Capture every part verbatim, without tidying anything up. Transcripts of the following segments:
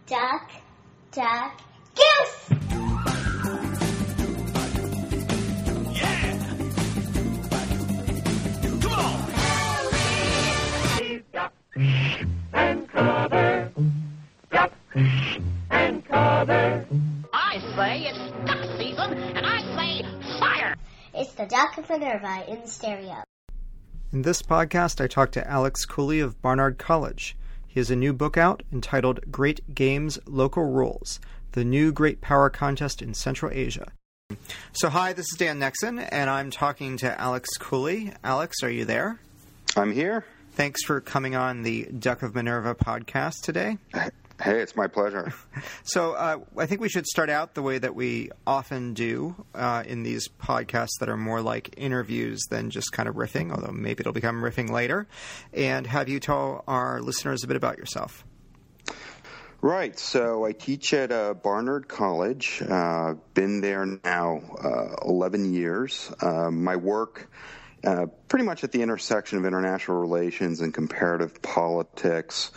Duck, duck, goose! Yeah! Come on! Harry, duck and cover, duck and cover. I say it's duck season, and I say fire! It's the Duck of Minerva in stereo. In this podcast, I talked to Alex Cooley of Barnard College. He has a new book out entitled Great Games, Local Rules, the new Great Power Contest in Central Asia. So hi, this is Dan Nexon, and I'm talking to Alex Cooley. Alex, are you there? I'm here. Thanks for coming on the Duck of Minerva podcast today. Hey, it's my pleasure. So uh, I think we should start out the way that we often do uh, in these podcasts that are more like interviews than just kind of riffing, although maybe it'll become riffing later, and have you tell our listeners a bit about yourself. Right. So I teach at uh, Barnard College. Uh, been there now uh, eleven years. Uh, my work Uh, pretty much at the intersection of international relations and comparative politics.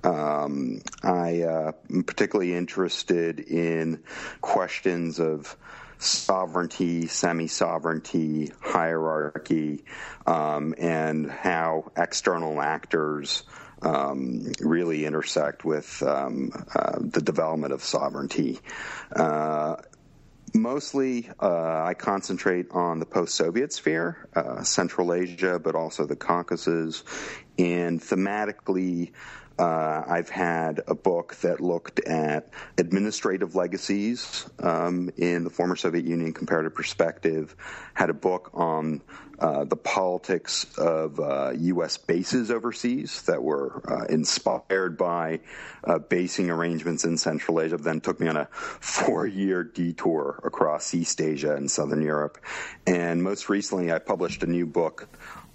Um, I uh, am particularly interested in questions of sovereignty, semi-sovereignty, hierarchy, um, and how external actors um, really intersect with um, uh, the development of sovereignty. Uh, Mostly, uh, I concentrate on the post-Soviet sphere, uh, Central Asia, but also the Caucasus. And thematically, uh, I've had a book that looked at administrative legacies um, in the former Soviet Union, comparative perspective. Had a book on uh, the politics of uh, U S bases overseas that were uh, inspired by uh, basing arrangements in Central Asia. Then took me on a four-year detour across East Asia and Southern Europe. And most recently, I published a new book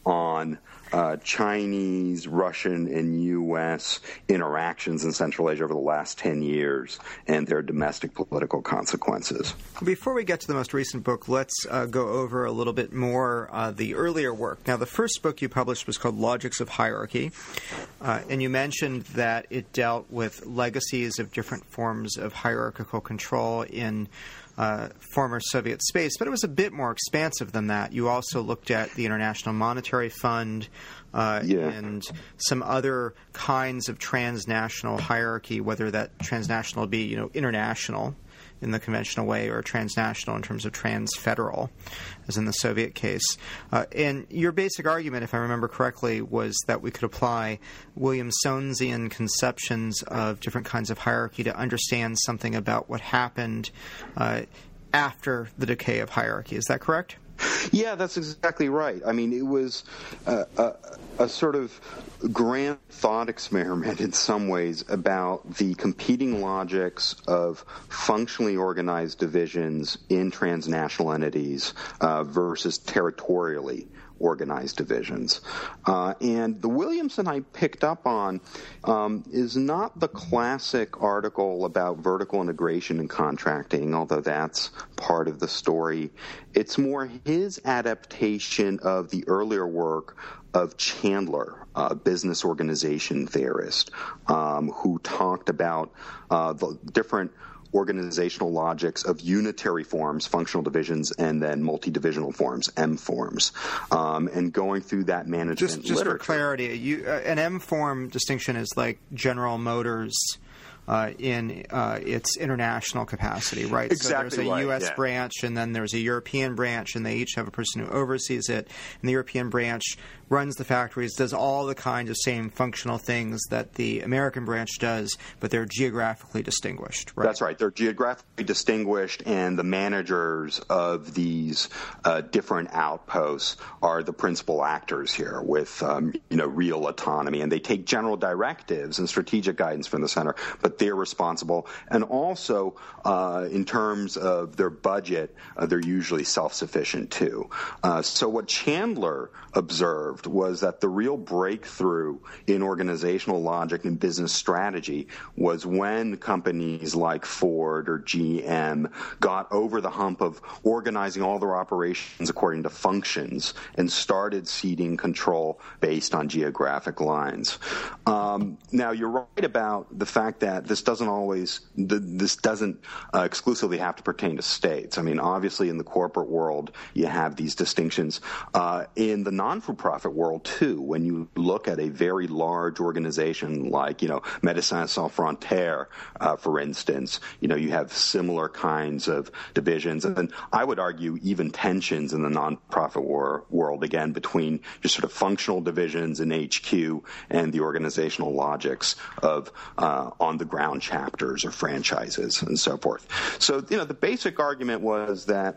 on uh, Chinese, Russian, and U S interactions in Central Asia over the last ten years and their domestic political consequences. Before we get to the most recent book, let's uh, go over a little bit more uh, the earlier work. Now, the first book you published was called Logics of Hierarchy, uh, and you mentioned that it dealt with legacies of different forms of hierarchical control in Uh, former Soviet space, but it was a bit more expansive than that. You also looked at the International Monetary Fund uh, yeah. and some other kinds of transnational hierarchy, whether that transnational be, you know, international in the conventional way or transnational in terms of transfederal, as in the Soviet case. Uh, and your basic argument, if I remember correctly, was that we could apply Williamsonian conceptions of different kinds of hierarchy to understand something about what happened uh, after the decay of hierarchy. Is that correct? Yeah, that's exactly right. I mean, it was a, a, a sort of grand thought experiment in some ways about the competing logics of functionally organized divisions in transnational entities uh, versus territorially organized divisions. Uh, and the Williamson I picked up on um, is not the classic article about vertical integration and contracting, although that's part of the story. It's more his adaptation of the earlier work of Chandler, a business organization theorist, um, who talked about uh, the different organizational logics of unitary forms, functional divisions, and then multi-divisional forms, M forms, um, and going through that management just, just literature. for clarity, you, uh, an M form distinction is like General Motors uh, in uh, its international capacity, right? Exactly so there's a right, U S yeah. branch, and then there's a European branch, and they each have a person who oversees it. And the European branch runs the factories, does all the kinds of same functional things that the American branch does, but they're geographically distinguished, right? That's right. They're geographically distinguished, and the managers of these uh, different outposts are the principal actors here with, um, you know, real autonomy. And they take general directives and strategic guidance from the center, but they're responsible. And also, uh, in terms of their budget, uh, they're usually self-sufficient, too. Uh, so what Chandler observed was that the real breakthrough in organizational logic and business strategy was when companies like Ford or G M got over the hump of organizing all their operations according to functions and started ceding control based on geographic lines. Um, now, you're right about the fact that that this doesn't always the, this doesn't uh, exclusively have to pertain to states. I mean, obviously, in the corporate world, you have these distinctions. Uh, in the non-for-profit world, too, when you look at a very large organization like, you know, Médecins Sans Frontières, uh, for instance, you know, you have similar kinds of divisions, and I would argue even tensions in the non-profit war, world, again, between just sort of functional divisions in H Q and the organizational logics of uh, on-the-ground chapters or franchises and so forth. So, you know, the basic argument was that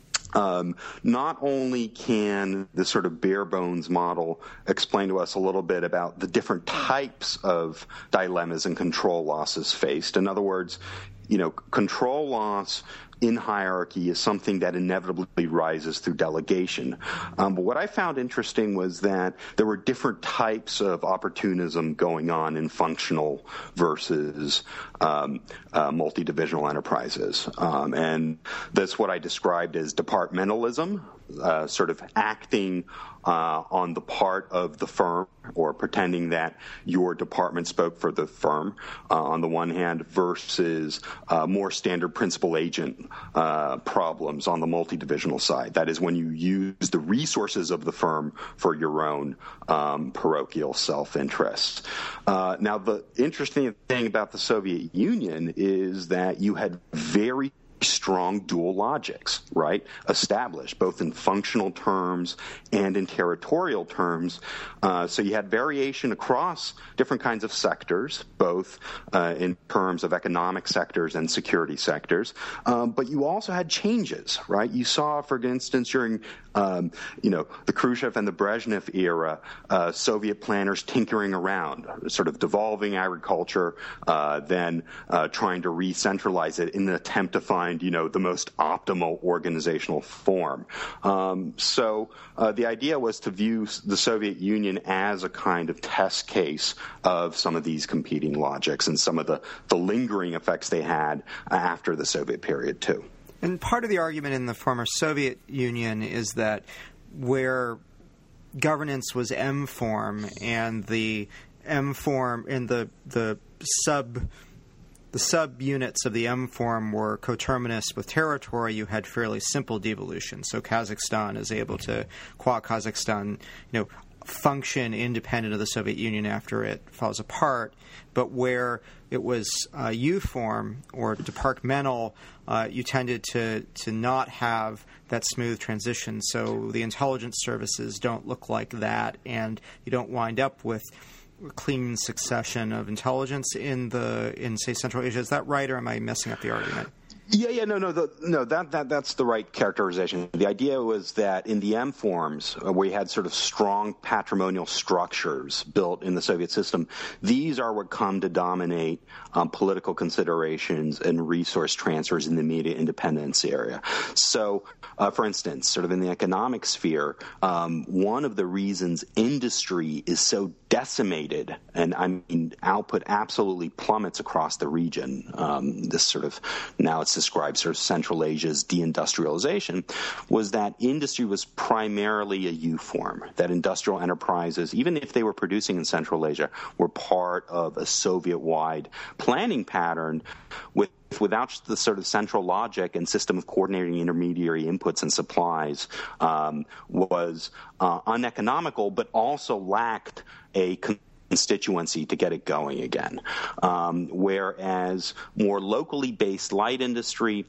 Um, not only can the sort of bare bones model explain to us a little bit about the different types of dilemmas and control losses faced. In other words, you know, control loss in hierarchy is something that inevitably rises through delegation. Um, but what I found interesting was that there were different types of opportunism going on in functional versus um, uh, multi-divisional enterprises. Um, and that's what I described as departmentalism, uh, sort of acting uh, on the part of the firm or pretending that your department spoke for the firm uh, on the one hand versus uh, more standard principal agent uh, problems on the multi-divisional side. That is when you use the resources of the firm for your own um, parochial self-interest. Uh, now, the interesting thing about the Soviet Union is that you had very strong dual logics, right, established both in functional terms and in territorial terms. Uh, so you had variation across different kinds of sectors, both uh, in terms of economic sectors and security sectors. Um, but you also had changes, right? You saw, for instance, during um, you know, the Khrushchev and the Brezhnev era, uh, Soviet planners tinkering around, sort of devolving agriculture, uh, then uh, trying to re-centralize it in an attempt to find, you know, the most optimal organizational form. Um, so uh, the idea was to view the Soviet Union as a kind of test case of some of these competing logics and some of the, the lingering effects they had after the Soviet period, too. And part of the argument in the former Soviet Union is that where governance was M-form and the M-form and the the sub the subunits of the M-form were coterminous with territory, you had fairly simple devolution. So Kazakhstan is able to, qua Kazakhstan, you know, function independent of the Soviet Union after it falls apart, but where it was uh, U-form or departmental, uh, you tended to, to not have that smooth transition. So the intelligence services don't look like that, and you don't wind up with a clean succession of intelligence in the in say Central Asia. Is that right, or am I messing up the argument? Yeah, yeah, no, no, the, no. That that that's the right characterization. The idea was that in the M forms, uh, where you had sort of strong patrimonial structures built in the Soviet system, these are what come to dominate um, political considerations and resource transfers in the immediate independence area. So, uh, for instance, sort of in the economic sphere, um, one of the reasons industry is so decimated, and I mean output absolutely plummets across the region. Um, this sort of now it's described sort of Central Asia's deindustrialization, was that industry was primarily a U-form, that industrial enterprises, even if they were producing in Central Asia, were part of a Soviet-wide planning pattern with without the sort of central logic and system of coordinating intermediary inputs and supplies, um, was uh, uneconomical, but also lacked a con- constituency to get it going again. Um, whereas more locally based light industry,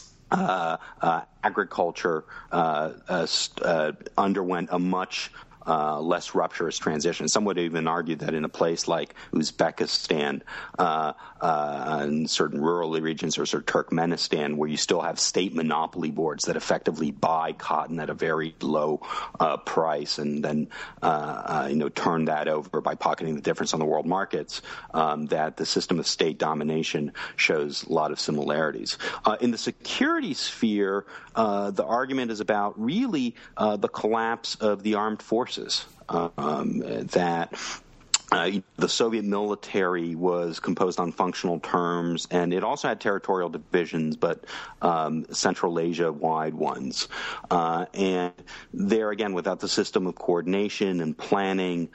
uh, uh, agriculture uh, uh, uh, underwent a much Uh, less rupturous transition. Some would even argue that in a place like Uzbekistan, uh, uh, in certain rural regions, or sort of Turkmenistan, where you still have state monopoly boards that effectively buy cotton at a very low uh, price and then uh, uh, you know turn that over by pocketing the difference on the world markets, um, that the system of state domination shows a lot of similarities. Uh, in the security sphere, uh, the argument is about really uh, the collapse of the armed forces. Um, that Uh, the Soviet military was composed on functional terms, and it also had territorial divisions, but um, Central Asia-wide ones. Uh, and there, again, without the system of coordination and planning,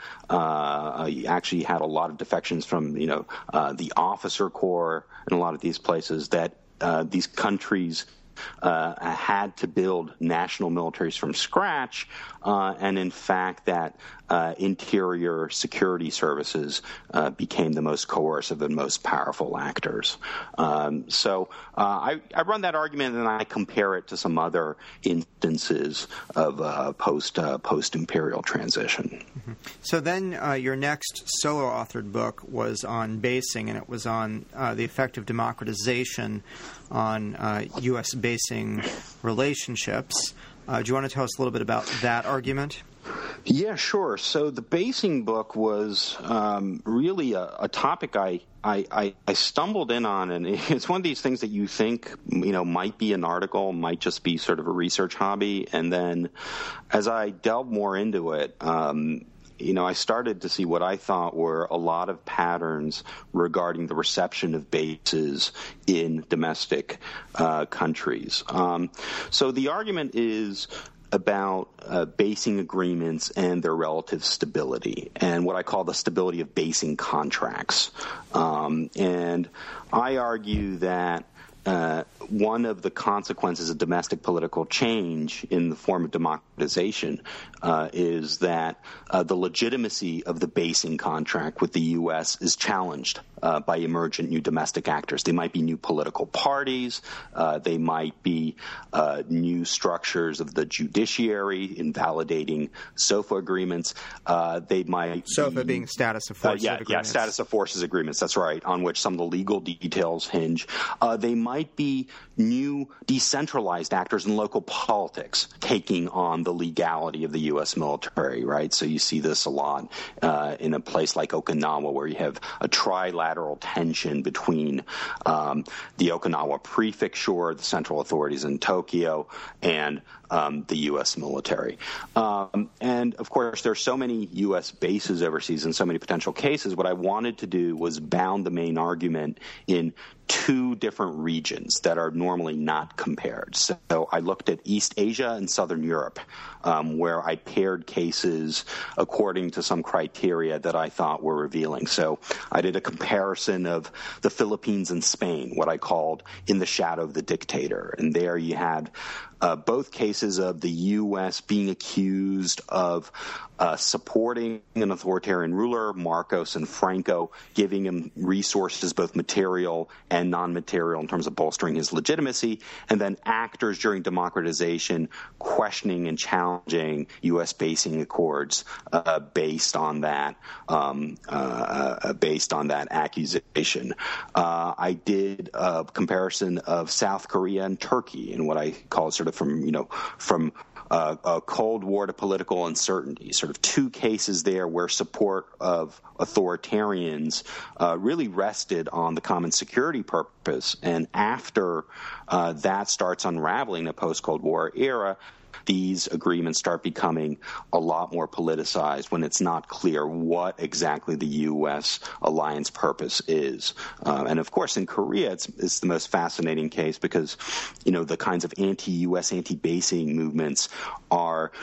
uh, you actually had a lot of defections from, you know, uh, the officer corps in a lot of these places that uh, these countries Uh, had to build national militaries from scratch, uh, and in fact that uh, interior security services uh, became the most coercive and most powerful actors. Um, so uh, I, I run that argument and I compare it to some other instances of uh, post uh, post-imperial transition. Mm-hmm. So then uh, your next solo-authored book was on basing, and it was on uh, the effect of democratization on uh, U S basing relationships. Uh, do you want to tell us a little bit about that argument? Yeah, sure. So the basing book was um, really a, a topic I, I, I stumbled in on, and it's one of these things that you think, you know, might be an article, might just be sort of a research hobby, and then as I delved more into it, um, you know, I started to see what I thought were a lot of patterns regarding the reception of bases in domestic uh, countries. Um, so the argument is about uh, basing agreements and their relative stability, and what I call the stability of basing contracts. Um, and I argue that Uh, one of the consequences of domestic political change in the form of democratization uh, is that uh, the legitimacy of the basing contract with the U S is challenged uh, by emergent new domestic actors. They might be new political parties. Uh, they might be uh, new structures of the judiciary invalidating SOFA agreements. Uh, they might SOFA be, being status of forces uh, yeah, agreements. Yeah, status of forces agreements. That's right, on which some of the legal details hinge. Uh, they might might be new decentralized actors in local politics taking on the legality of the U S military, right? So you see this a lot uh, in a place like Okinawa, where you have a trilateral tension between um, the Okinawa prefecture, the central authorities in Tokyo, and um, the U S military. Um, and, of course, there are so many U S bases overseas and so many potential cases. What I wanted to do was bound the main argument in two different regions that are normally not compared. So I looked at East Asia and Southern Europe, um, where I paired cases according to some criteria that I thought were revealing. So I did a comparison of the Philippines and Spain, what I called in the shadow of the dictator. And there you had uh, both cases of the U S being accused of uh, supporting an authoritarian ruler, Marcos and Franco, giving him resources, both material and non-material, in terms of bolstering his legitimacy, and then actors during democratization questioning and challenging U S basing accords uh, based on that um, uh, based on that accusation. Uh, I did a comparison of South Korea and Turkey, in what I call sort of from you know from Uh, a Cold War to political uncertainty, sort of two cases there where support of authoritarians uh, really rested on the common security purpose. And after uh, that starts unraveling the post-Cold War era, these agreements start becoming a lot more politicized when it's not clear what exactly the U S alliance purpose is. Uh, and, of course, in Korea, it's, it's the most fascinating case because, you know, the kinds of anti-U S, anti-basing movements are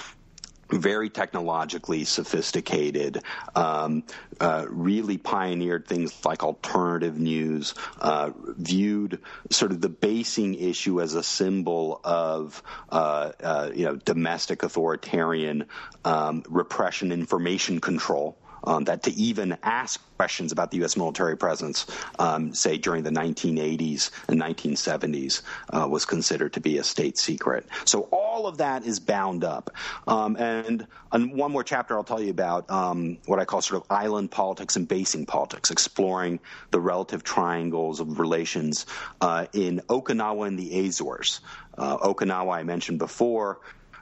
very technologically sophisticated, um, uh, really pioneered things like alternative news, uh, viewed sort of the basing issue as a symbol of, uh, uh, you know, domestic authoritarian um, repression, information control. Um, that to even ask questions about the U S military presence, um, say during the nineteen eighties and nineteen seventies, uh, was considered to be a state secret. So all of that is bound up. Um, and on one more chapter, I'll tell you about um, what I call sort of island politics and basing politics, exploring the relative triangles of relations uh, in Okinawa and the Azores. Uh, Okinawa, I mentioned before.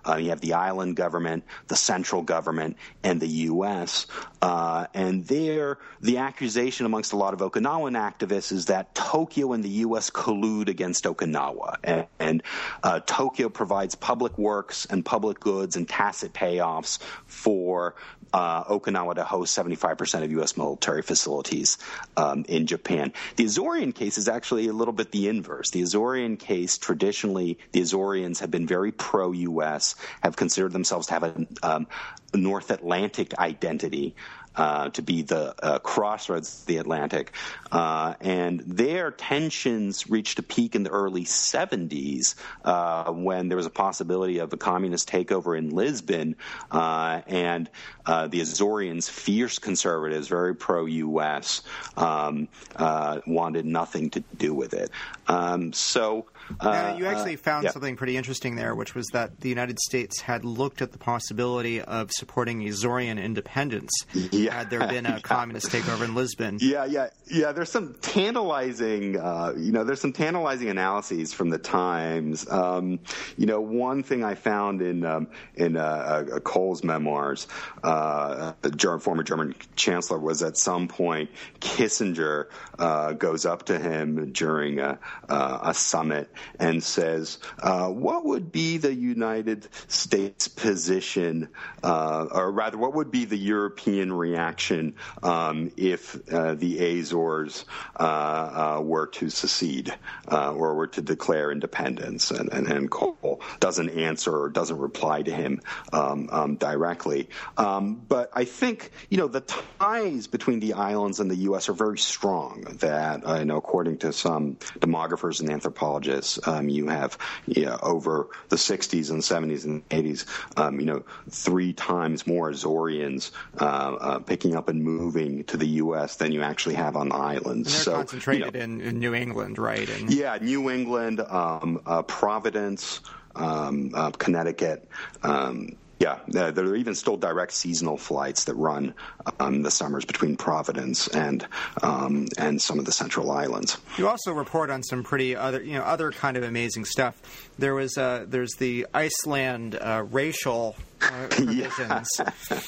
Uh, you have the island government, the central government, and the U S. Uh, and there, the accusation amongst a lot of Okinawan activists is that Tokyo and the U S collude against Okinawa. And, and uh, Tokyo provides public works and public goods and tacit payoffs for uh, Okinawa to host seventy-five percent of U S military facilities um, in Japan. The Azorean case is actually a little bit the inverse. The Azorean case, traditionally, the Azoreans have been very pro-U S, have considered themselves to have a um, North Atlantic identity. Uh, to be the uh, crossroads of the Atlantic. Uh, and their tensions reached a peak in the early seventies uh, when there was a possibility of a communist takeover in Lisbon, uh, and uh, the Azoreans, fierce conservatives, very pro-U S, um, uh, wanted nothing to do with it. Um, so uh, now, you actually uh, found yeah. something pretty interesting there, which was that the United States had looked at the possibility of supporting Azorean independence. Yeah. Had there been a communist takeover in Lisbon? Yeah, yeah, yeah. There's some tantalizing, uh, you know, there's some tantalizing analyses from the Times. Um, you know, one thing I found in um, in uh, uh, Kohl's memoirs, uh, the German, former German chancellor, was at some point Kissinger uh, goes up to him during a, uh, a summit and says, uh, "What would be the United States position, uh, or rather, what would be the European reaction?" Um, if uh, the Azores uh, uh, were to secede uh, or were to declare independence, and, and, and Kohl doesn't answer or doesn't reply to him um, um, directly. Um, but I think, you know, the ties between the islands and the U S are very strong. That, uh, you know, according to some demographers and anthropologists, um, you have, you know, over the sixties and seventies and eighties, um, you know, three times more Azoreans uh, uh, picking up and moving to the U S than you actually have on the islands. And they're so, concentrated you know, in, in New England, right? And yeah, New England, um, uh, Providence, um, uh, Connecticut. Um, yeah, uh, there are even still direct seasonal flights that run um, the summers between Providence and um, and some of the Central Islands. You also report on some pretty other, you know, other kind of amazing stuff. There was uh, there's the Iceland uh, racial uh, provisions. Yeah.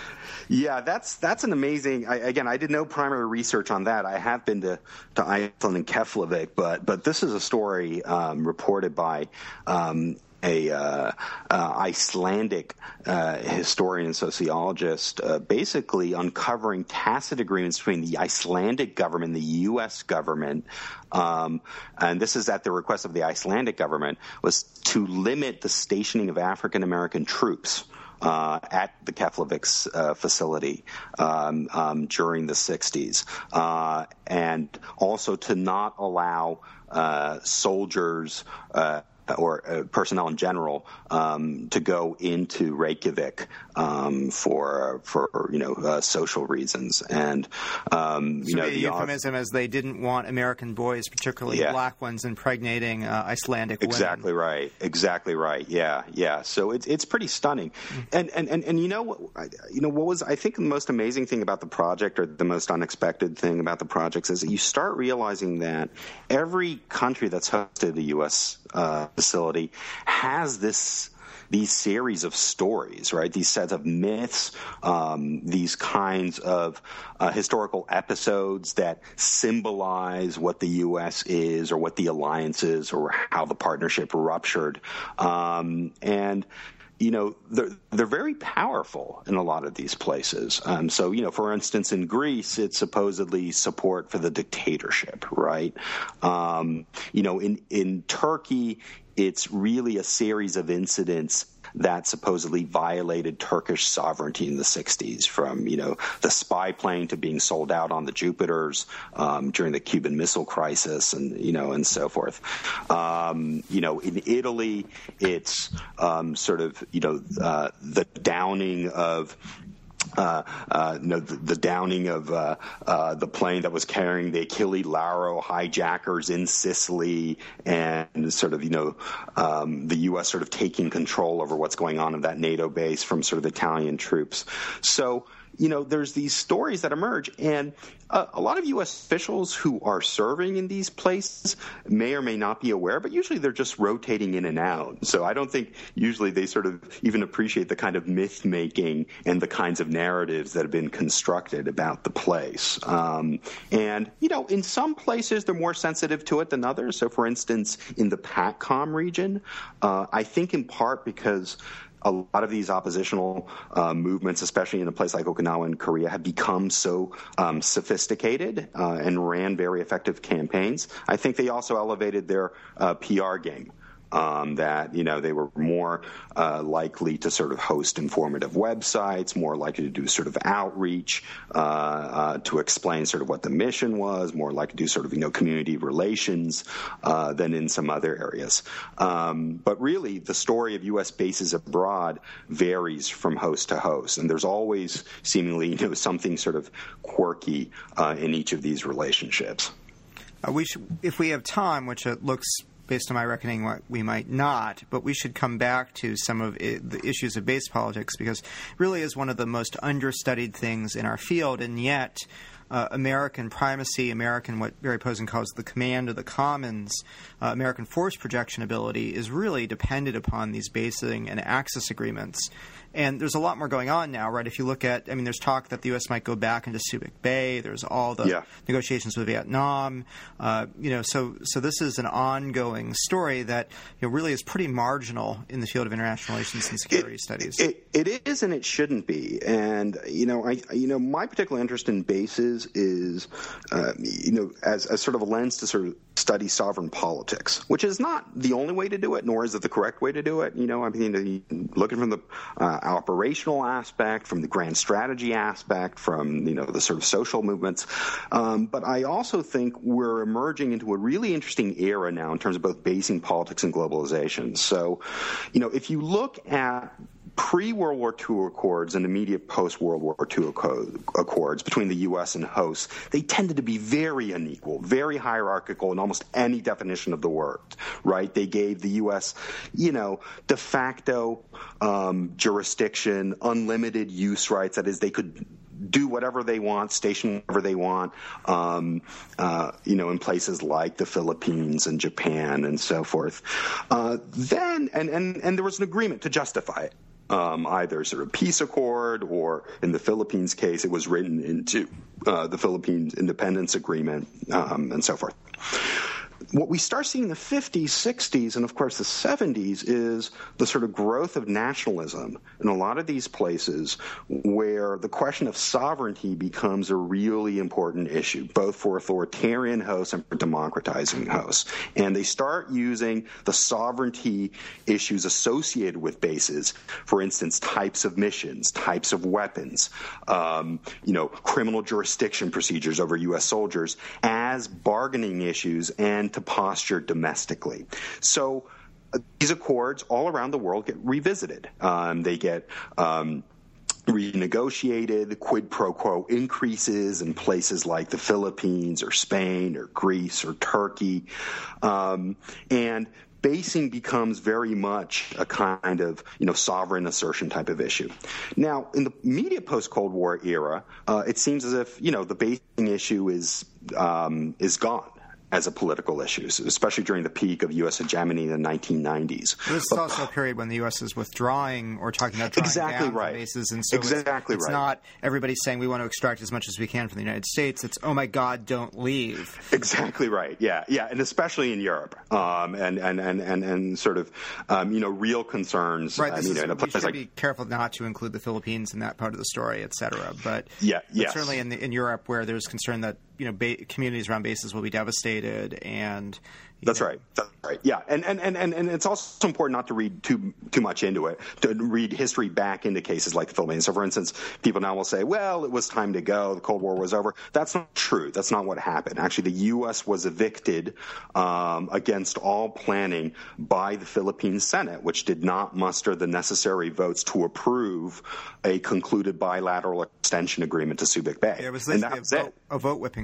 Yeah, that's that's an amazing. I, again, I did no primary research on that. I have been to, to Iceland and Keflavik, but but this is a story um, reported by um, a uh, uh, Icelandic uh, historian and sociologist, uh, basically uncovering tacit agreements between the Icelandic government and the U S government. Um, and this is at the request of the Icelandic government, was to limit the stationing of African American troops Uh, at the Keflavik's uh, facility um, um, during the sixties, uh, and also to not allow uh, soldiers uh, or uh, personnel in general um, to go into Reykjavik um, for for you know uh, social reasons. And um, you so know the, the euphemism is they didn't want American boys, particularly yeah. black ones, impregnating uh, Icelandic exactly women. right exactly right yeah yeah so it's it's pretty stunning. Mm-hmm. and, and and and you know what you know what was I think the most amazing thing about the project, or the most unexpected thing about the projects, is that you start realizing that every country that's hosted a U S uh, facility has this these series of stories, right? These sets of myths, um, these kinds of uh, historical episodes that symbolize what the U S is, or what the alliance is, or how the partnership ruptured. Um, and you know, they're, they're very powerful in a lot of these places. Um, so, you know, for instance, in Greece, it's supposedly support for the dictatorship, right? Um, you know, in, in Turkey, it's really a series of incidents that supposedly violated Turkish sovereignty in the sixties, from, you know, the spy plane to being sold out on the Jupiters um, during the Cuban Missile Crisis, and, you know, and so forth. Um, you know, in Italy, it's um, sort of, you know, uh, the downing of Uh, uh, you know, the, the downing of uh, uh, the plane that was carrying the Achille Lauro hijackers in Sicily, and sort of, you know, um, the U S sort of taking control over what's going on in that NATO base from sort of Italian troops. So, you know, there's these stories that emerge, and uh, a lot of U S officials who are serving in these places may or may not be aware, but usually they're just rotating in and out. So I don't think usually they sort of even appreciate the kind of myth making and the kinds of narratives that have been constructed about the place. Um, and, you know, in some places they're more sensitive to it than others. So, for instance, in the PACCOM region, uh, I think in part because a lot of these oppositional uh, movements, especially in a place like Okinawa and Korea, have become so um, sophisticated uh, and ran very effective campaigns. I think they also elevated their uh, P R game. Um, that, you know, they were more uh, likely to sort of host informative websites, more likely to do sort of outreach uh, uh, to explain sort of what the mission was, more likely to do sort of, you know, community relations uh, than in some other areas. Um, but really, the story of U S bases abroad varies from host to host, and there's always seemingly, you know, something sort of quirky uh, in each of these relationships. Uh, we should, if we have time, which it looks, based on my reckoning, what we might not, but we should come back to some of it, the issues of base politics, because it really is one of the most understudied things in our field, and yet uh, American primacy, American, what Barry Posen calls the command of the commons, uh, American force projection ability is really dependent upon these basing and access agreements. And there's a lot more going on now, right? If you look at, I mean, there's talk that the U S might go back into Subic Bay. There's all the yeah. negotiations with Vietnam. Uh, you know, so so this is an ongoing story that, you know, really is pretty marginal in the field of international relations and security it, studies. It, it is, and it shouldn't be. And you know, I you know, my particular interest in bases is, uh, you know, as, as sort of a lens to sort of study sovereign politics, which is not the only way to do it, nor is it the correct way to do it. You know, I mean, looking from the uh, operational aspect, from the grand strategy aspect, from, you know, the sort of social movements. Um, but I also think we're emerging into a really interesting era now in terms of both basing politics and globalization. So, you know, if you look at pre-World War Two accords and immediate post-World War Two accords between the U S and hosts, they tended to be very unequal, very hierarchical in almost any definition of the word, right? They gave the U S, you know, de facto um, jurisdiction, unlimited use rights. That is, they could do whatever they want, station whatever they want, um, uh, you know, in places like the Philippines and Japan and so forth. Uh, then, and, and, and there was an agreement to justify it. Um, either sort of peace accord, or in the Philippines case, it was written into uh, the Philippines Independence Agreement, um, and so forth. What we start seeing in the fifties, sixties, and of course the seventies is the sort of growth of nationalism in a lot of these places where the question of sovereignty becomes a really important issue, both for authoritarian hosts and for democratizing hosts. And they start using the sovereignty issues associated with bases, for instance, types of missions, types of weapons, um, you know, criminal jurisdiction procedures over U S soldiers as bargaining issues and to posture domestically. So uh, these accords all around the world get revisited. Um, they get um, renegotiated, quid pro quo increases in places like the Philippines or Spain or Greece or Turkey. Um, and basing becomes very much a kind of, you know, sovereign assertion type of issue. Now, in the immediate post-Cold War era, uh, it seems as if, you know, the basing issue is um, is gone as a political issue, especially during the peak of U S hegemony in the nineteen nineties. This is also a period when the U S is withdrawing or talking about drawing exactly down right. from bases. And so exactly it's, it's right. not everybody saying we want to extract as much as we can from the United States. It's, oh, my God, don't leave. Exactly right. Yeah, yeah, and especially in Europe, um, and, and, and, and, and sort of, um, you know, real concerns. Right, this uh, you is, know, in a we place should like, be careful not to include the Philippines in that part of the story, et cetera. But, yeah, but yes. certainly in, the, in Europe where there's concern that, you know, ba- communities around bases will be devastated and That's know. right. That's right. Yeah, and, and, and, and it's also important not to read too too much into it, to read history back into cases like the Philippines. So, for instance, people now will say, well, it was time to go, the Cold War was over. That's not true. That's not what happened. Actually, the U S was evicted um, against all planning by the Philippine Senate, which did not muster the necessary votes to approve a concluded bilateral extension agreement to Subic Bay. It was and basically that was a, vote, it. a vote whipping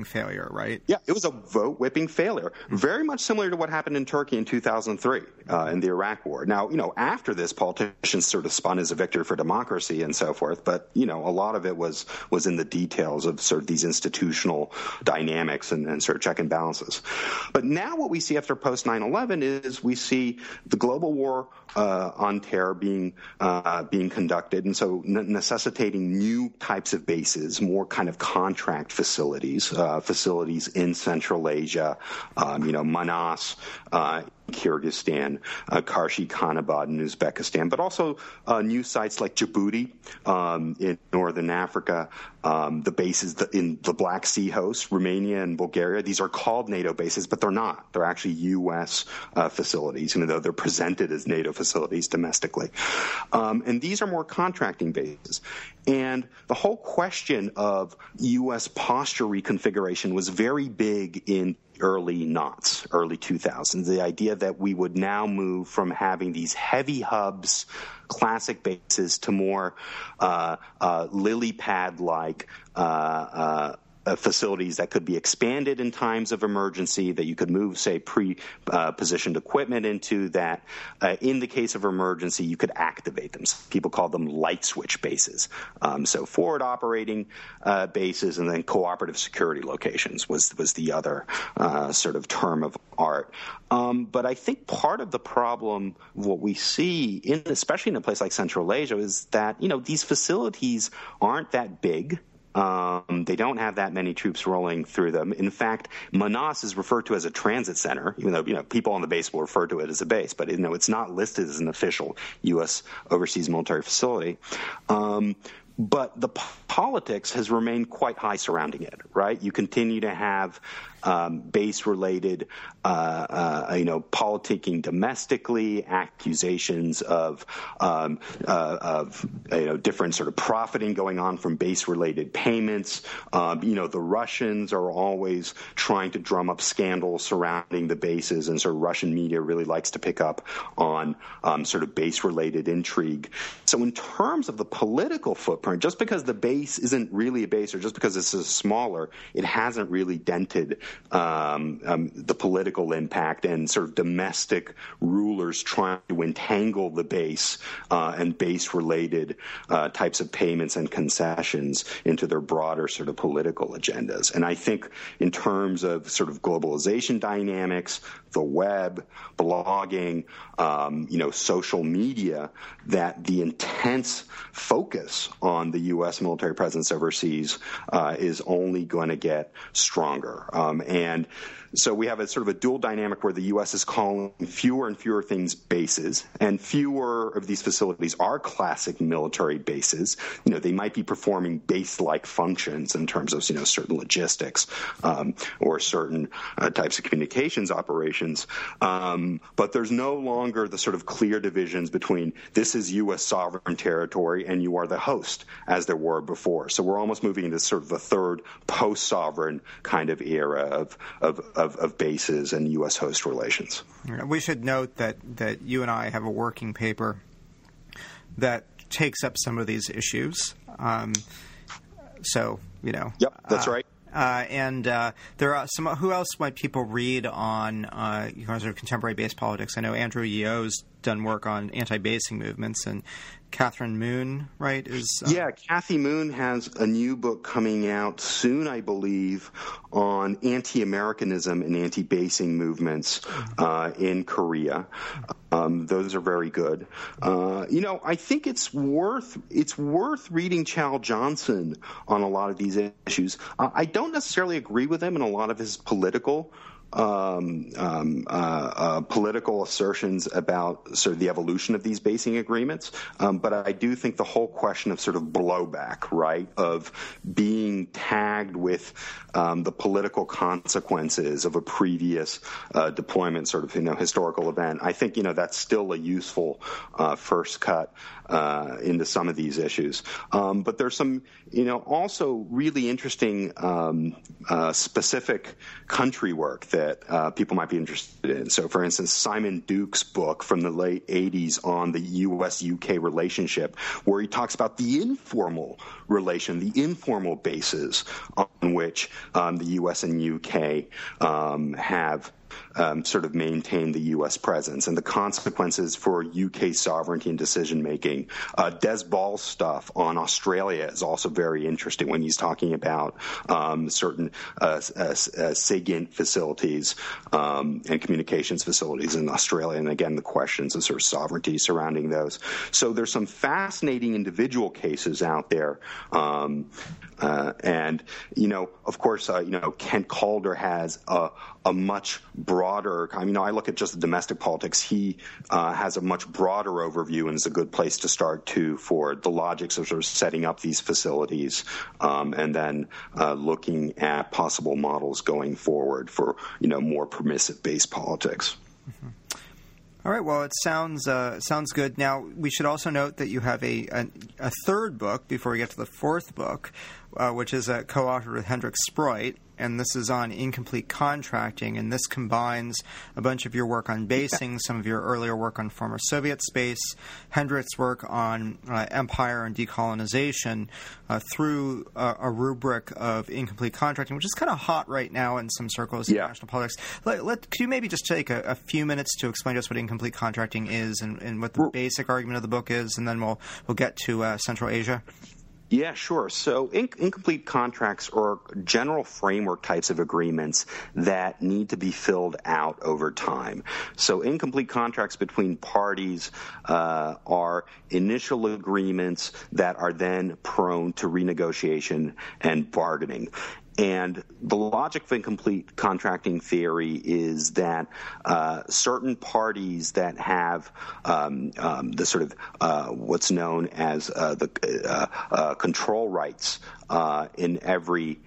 failure, right? Yeah, it was a vote-whipping failure, very much similar to what happened in Turkey in two thousand three uh, in the Iraq War. Now, you know, after this, politicians sort of spun as a victory for democracy and so forth, but, you know, a lot of it was was in the details of sort of these institutional dynamics and, and sort of check and balances. But now what we see after post nine eleven is we see the global war uh, on terror being uh, being conducted, and so necessitating new types of bases, more kind of contract facilities, uh, facilities in Central Asia, um, you know, Manas, uh, Kyrgyzstan, uh, Karshi-Khanabad in Uzbekistan, but also uh, new sites like Djibouti um, in northern Africa, um, the bases in the Black Sea host, Romania and Bulgaria. These are called NATO bases, but they're not. They're actually U S uh, facilities, even though they're presented as NATO facilities domestically. Um, and these are more contracting bases. And the whole question of U S posture reconfiguration was very big in early noughts, early two thousands, the idea that we would now move from having these heavy hubs, classic bases, to more uh, uh, lily pad-like uh, uh, Uh, facilities that could be expanded in times of emergency, that you could move, say, pre-positioned uh, equipment into, that uh, in the case of emergency, you could activate them. So people call them light switch bases. Um, so forward operating uh, bases, and then cooperative security locations was, was the other uh, sort of term of art. Um, but I think part of the problem, what we see, in, especially in a place like Central Asia, is that, you know, these facilities aren't that big. Um, they don't have that many troops rolling through them. In fact, Manas is referred to as a transit center, even though, you know, people on the base will refer to it as a base, but, you know, it's not listed as an official U S overseas military facility. Um, But the p- politics has remained quite high surrounding it, right? You continue to have um, base-related, uh, uh, you know, politicking domestically, accusations of, um, uh, of, you know, different sort of profiting going on from base-related payments. Um, you know, the Russians are always trying to drum up scandals surrounding the bases, and sort of Russian media really likes to pick up on um, sort of base-related intrigue. So in terms of the political footprint, just because the base isn't really a base, or just because it's smaller, it hasn't really dented um, um, the political impact and sort of domestic rulers trying to entangle the base uh, and base-related uh, types of payments and concessions into their broader sort of political agendas. And I think in terms of sort of globalization dynamics, the web, blogging, um, you know, social media, that the intense focus on the U S military presence overseas uh, is only going to get stronger. Um, and so we have a sort of a dual dynamic where the U S is calling fewer and fewer things bases, and fewer of these facilities are classic military bases. You know, they might be performing base-like functions in terms of, you know, certain logistics um, or certain uh, types of communications operations. Um, but there's no longer the sort of clear divisions between this is U S sovereign territory and you are the host, as there were before. So we're almost moving into sort of the third post-sovereign kind of era of, of Of, of bases and U S host relations. We should note that, that you and I have a working paper that takes up some of these issues. Um, so, you know. Yep, that's uh, right. Uh, and uh, there are some. Who else might people read on uh, you know, sort of contemporary base politics? I know Andrew Yeo's done work on anti-basing movements, and Catherine Moon, right? Is uh, yeah, Kathy Moon has a new book coming out soon, I believe, on anti-Americanism and anti-basing movements uh, in Korea. Um, those are very good. Uh, you know, I think it's worth it's worth reading Chal Johnson on a lot of these issues. Uh, I don't necessarily agree with him in a lot of his political Um, um, uh, uh, political assertions about sort of the evolution of these basing agreements. Um, but I do think the whole question of sort of blowback, right, of being tagged with um, the political consequences of a previous uh, deployment, sort of, you know, historical event, I think, you know, that's still a useful uh, first cut uh, into some of these issues. Um, but there's some, you know, also really interesting um, uh, specific country work that that uh, people might be interested in. So, for instance, Simon Duke's book from the late eighties on the U S U K relationship, where he talks about the informal relation, the informal basis on which um, the U S and U K um, have Um, sort of maintain the U S presence and the consequences for U K sovereignty and decision making. Uh, Des Ball's stuff on Australia is also very interesting when he's talking about um, certain uh, uh, uh, SIGINT facilities um, and communications facilities in Australia, and again the questions of sort of sovereignty surrounding those. So there's some fascinating individual cases out there, um, uh, and you know, of course, uh, you know, Kent Calder has a, a much broader, I mean, you know, I look at just the domestic politics. He uh, has a much broader overview and is a good place to start, too, for the logics of sort of setting up these facilities um, and then uh, looking at possible models going forward for, you know, more permissive-based politics. Mm-hmm. All right. Well, it sounds uh, sounds good. Now, we should also note that you have a a, a third book before we get to the fourth book, uh, which is uh, co-authored with Hendrik Sproit, and this is on incomplete contracting, and this combines a bunch of your work on basing, some of your earlier work on former Soviet space, Hendrik's work on uh, empire and decolonization uh, through a, a rubric of incomplete contracting, which is kind of hot right now in some circles yeah. in national politics. Let, let, could you maybe just take a, a few minutes to explain to us what incomplete contracting is and, and what the well, basic argument of the book is, and then we'll we'll get to uh, Central Asia? Yeah, sure. So in- incomplete contracts are general framework types of agreements that need to be filled out over time. So incomplete contracts between parties uh, are initial agreements that are then prone to renegotiation and bargaining. And the logic of incomplete contracting theory is that uh, certain parties that have um, um, the sort of uh, what's known as uh, the uh, uh, control rights uh, in every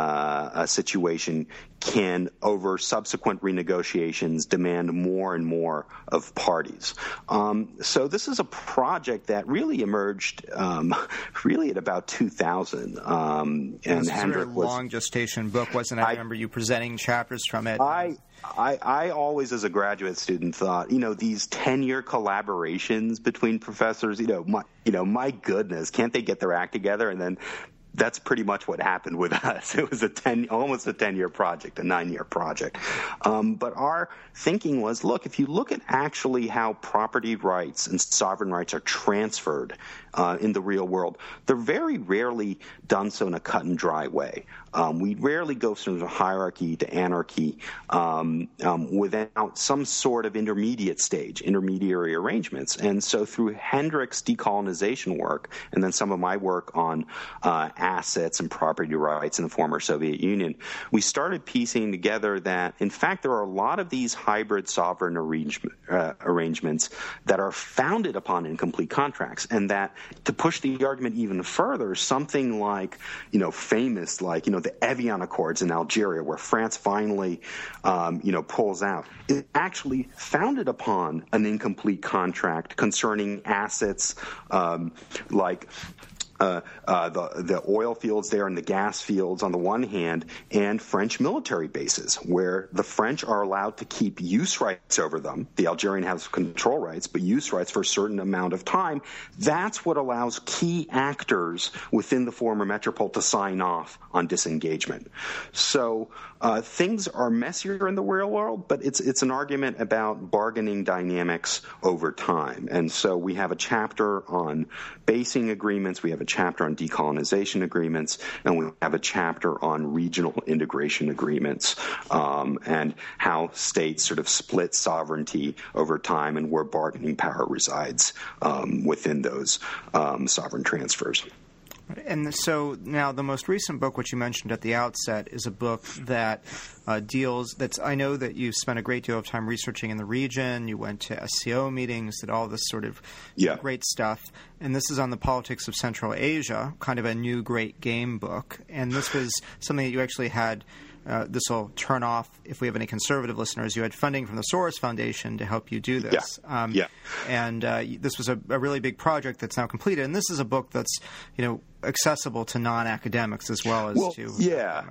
uh, situation can, over subsequent renegotiations, demand more and more of parties. Um, so this is a project that really emerged um, really at about two thousand. Um, and this Hendrik was a was, long gestation book, wasn't it? I, I remember you presenting chapters from it. I, I, I always, as a graduate student, thought, you know, these ten-year collaborations between professors, you know, my, you know, my goodness, can't they get their act together? And then that's pretty much what happened with us. It was a ten, almost a ten-year project, a nine-year project. Um, but our thinking was, look, if you look at actually how property rights and sovereign rights are transferred uh, in the real world, they're very rarely done so in a cut and dry way. Um, we rarely go from hierarchy to anarchy um, um, without some sort of intermediate stage, intermediary arrangements. And so through Hendrik's decolonization work, and then some of my work on uh, assets and property rights in the former Soviet Union, we started piecing together that, in fact, there are a lot of these hybrid sovereign arrangement, uh, arrangements that are founded upon incomplete contracts, and that, to push the argument even further, something like, you know, famous, like, you know, the Evian Accords in Algeria, where France finally, um, you know, pulls out, is actually founded upon an incomplete contract concerning assets um, like Uh, uh, the, the oil fields there and the gas fields on the one hand, and French military bases, where the French are allowed to keep use rights over them. The Algerian has control rights, but use rights for a certain amount of time. That's what allows key actors within the former metropole to sign off on disengagement. So uh, things are messier in the real world, but it's it's an argument about bargaining dynamics over time. And so we have a chapter on basing agreements. We have a chapter on decolonization agreements, and we have a chapter on regional integration agreements um, and how states sort of split sovereignty over time and where bargaining power resides um, within those um, sovereign transfers. And so now the most recent book, which you mentioned at the outset, is a book that uh, deals – that's I know that you spent a great deal of time researching in the region. You went to S C O meetings, did all this sort of yeah. great stuff. And this is on the politics of Central Asia, kind of a new great game book. And this was something that you actually had – Uh, this will turn off if we have any conservative listeners. You had funding from the Soros Foundation to help you do this. Yeah. Um, yeah. And uh, this was a, a really big project that's now completed. And this is a book that's, you know, accessible to non-academics as well as well, to yeah. academics.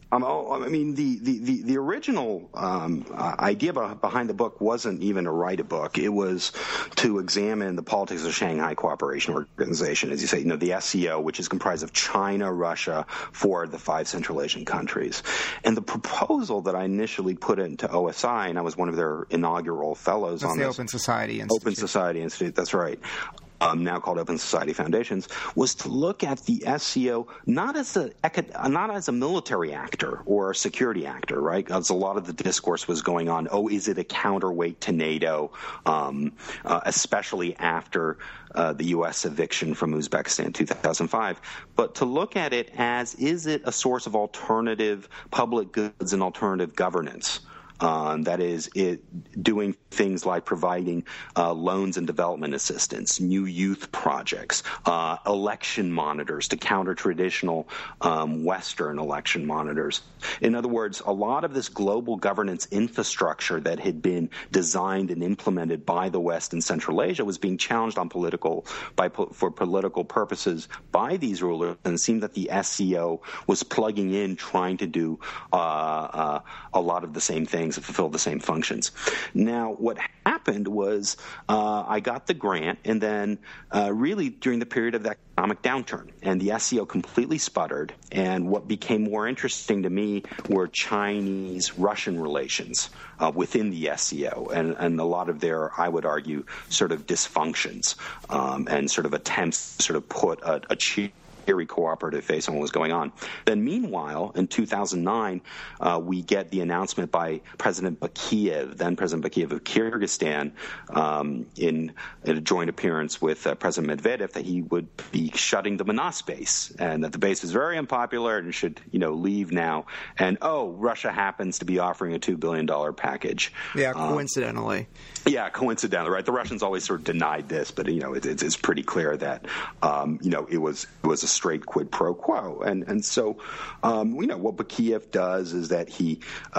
Um, oh, I mean, the, the, the, the original um, uh, idea behind the book wasn't even to write a book. It was to examine the politics of the Shanghai Cooperation Organization, as you say, you know, the S C O, which is comprised of China, Russia, four of the five Central Asian countries. And the proposal that I initially put into O S I, and I was one of their inaugural fellows That's on the this. Open Society Institute. Open Society Institute, that's right. Um, now called Open Society Foundations, was to look at the S C O not as a not as a military actor or a security actor, right? As a lot of the discourse was going on, oh, is it a counterweight to NATO, um, uh, especially after uh, the U S eviction from Uzbekistan in two thousand five, but to look at it as, is it a source of alternative public goods and alternative governance? Um, that is, it doing things like providing uh, loans and development assistance, new youth projects, uh, election monitors to counter traditional um, Western election monitors. In other words, a lot of this global governance infrastructure that had been designed and implemented by the West in Central Asia was being challenged on political by for political purposes by these rulers, and it seemed that the S C O was plugging in, trying to do uh, uh, a lot of the same things. To fulfill the same functions. Now, what happened was uh, I got the grant, and then uh, really during the period of the economic downturn, and the S C O completely sputtered, and what became more interesting to me were Chinese-Russian relations uh, within the S C O, and, and a lot of their, I would argue, sort of dysfunctions um, and sort of attempts to sort of put a, a cheap very cooperative face on what was going on. Then meanwhile, in two thousand nine, uh, we get the announcement by President Bakiyev, then President Bakiyev of Kyrgyzstan, um, in, in a joint appearance with uh, President Medvedev, that he would be shutting the Manas base, and that the base is very unpopular and should, you know, leave now. And, oh, Russia happens to be offering a two billion dollars package. Yeah, coincidentally. Um, yeah, coincidentally, right? The Russians always sort of denied this, but, you know, it, it's, it's pretty clear that, um, you know, it was it was a straight quid pro quo. And and so, um, you know, what Bakiyev does is that he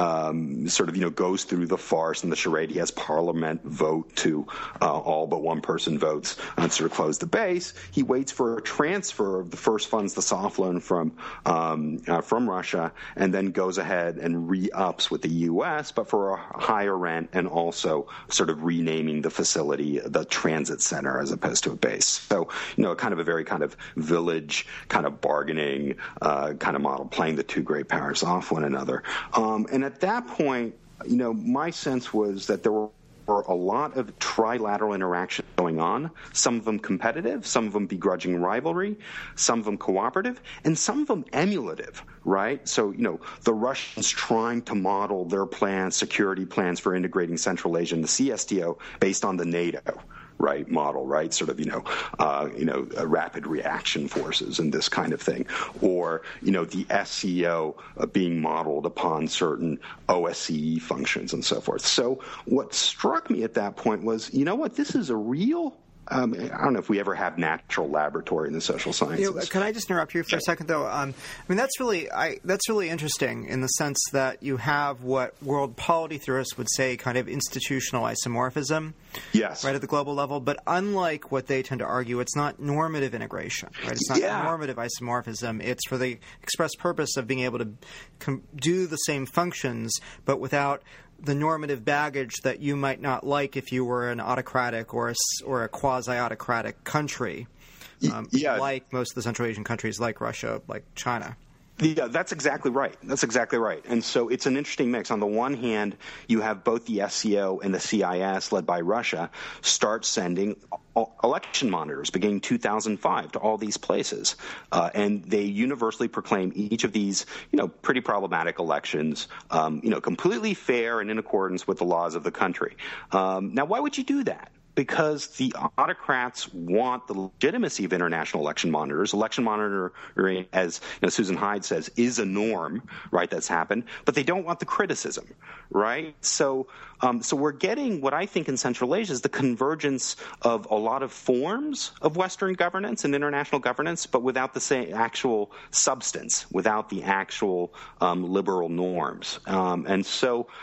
um, sort of, you know, goes through the farce and the charade. He has parliament vote to uh, all but one person votes and sort of close the base. He waits for a transfer of the first funds, the soft loan from um, uh, from Russia, and then goes ahead and re-ups with the U S, but for a higher rent, and also sort of renaming the facility the transit center as opposed to a base. So, you know, kind of a very kind of village kind of bargaining uh, kind of model, playing the two great powers off one another. Um, and at that point, you know, my sense was that there were were a lot of trilateral interaction going on, some of them competitive, some of them begrudging rivalry, some of them cooperative, and some of them emulative, right? So, you know, the Russians trying to model their plans, security plans for integrating Central Asia and the C S T O based on the NATO, right, model, right, sort of, you know, uh, you know, uh, rapid reaction forces and this kind of thing, or, you know, the S C O uh, being modeled upon certain O S C E functions and so forth. So what struck me at that point was, you know what, this is a real Um, I don't know if we ever have natural laboratory in the social sciences. You know, can I just interrupt you for a second, though? Um, I mean, that's really I, that's really interesting in the sense that you have what world polity theorists would say kind of institutional isomorphism, yes, right at the global level. But unlike what they tend to argue, it's not normative integration, right? It's not yeah. normative isomorphism. It's for the express purpose of being able to com- do the same functions, but without the normative baggage that you might not like if you were an autocratic or a, or a quasi-autocratic country, um, yeah. like most of the Central Asian countries, like Russia, like China. Yeah, that's exactly right. That's exactly right. And so it's an interesting mix. On the one hand, you have both the S C O and the C I S, led by Russia, start sending election monitors beginning two thousand five to all these places. Uh, and they universally proclaim each of these, you know, pretty problematic elections, um, you know, completely fair and in accordance with the laws of the country. Um, now, why would you do that? Because the autocrats want the legitimacy of international election monitors. Election monitoring, as you know, Susan Hyde says, is a norm, right, that's happened, but they don't want the criticism, right? So um, so we're getting what I think in Central Asia is the convergence of a lot of forms of Western governance and international governance, but without the same actual substance, without the actual um, liberal norms. Um, and so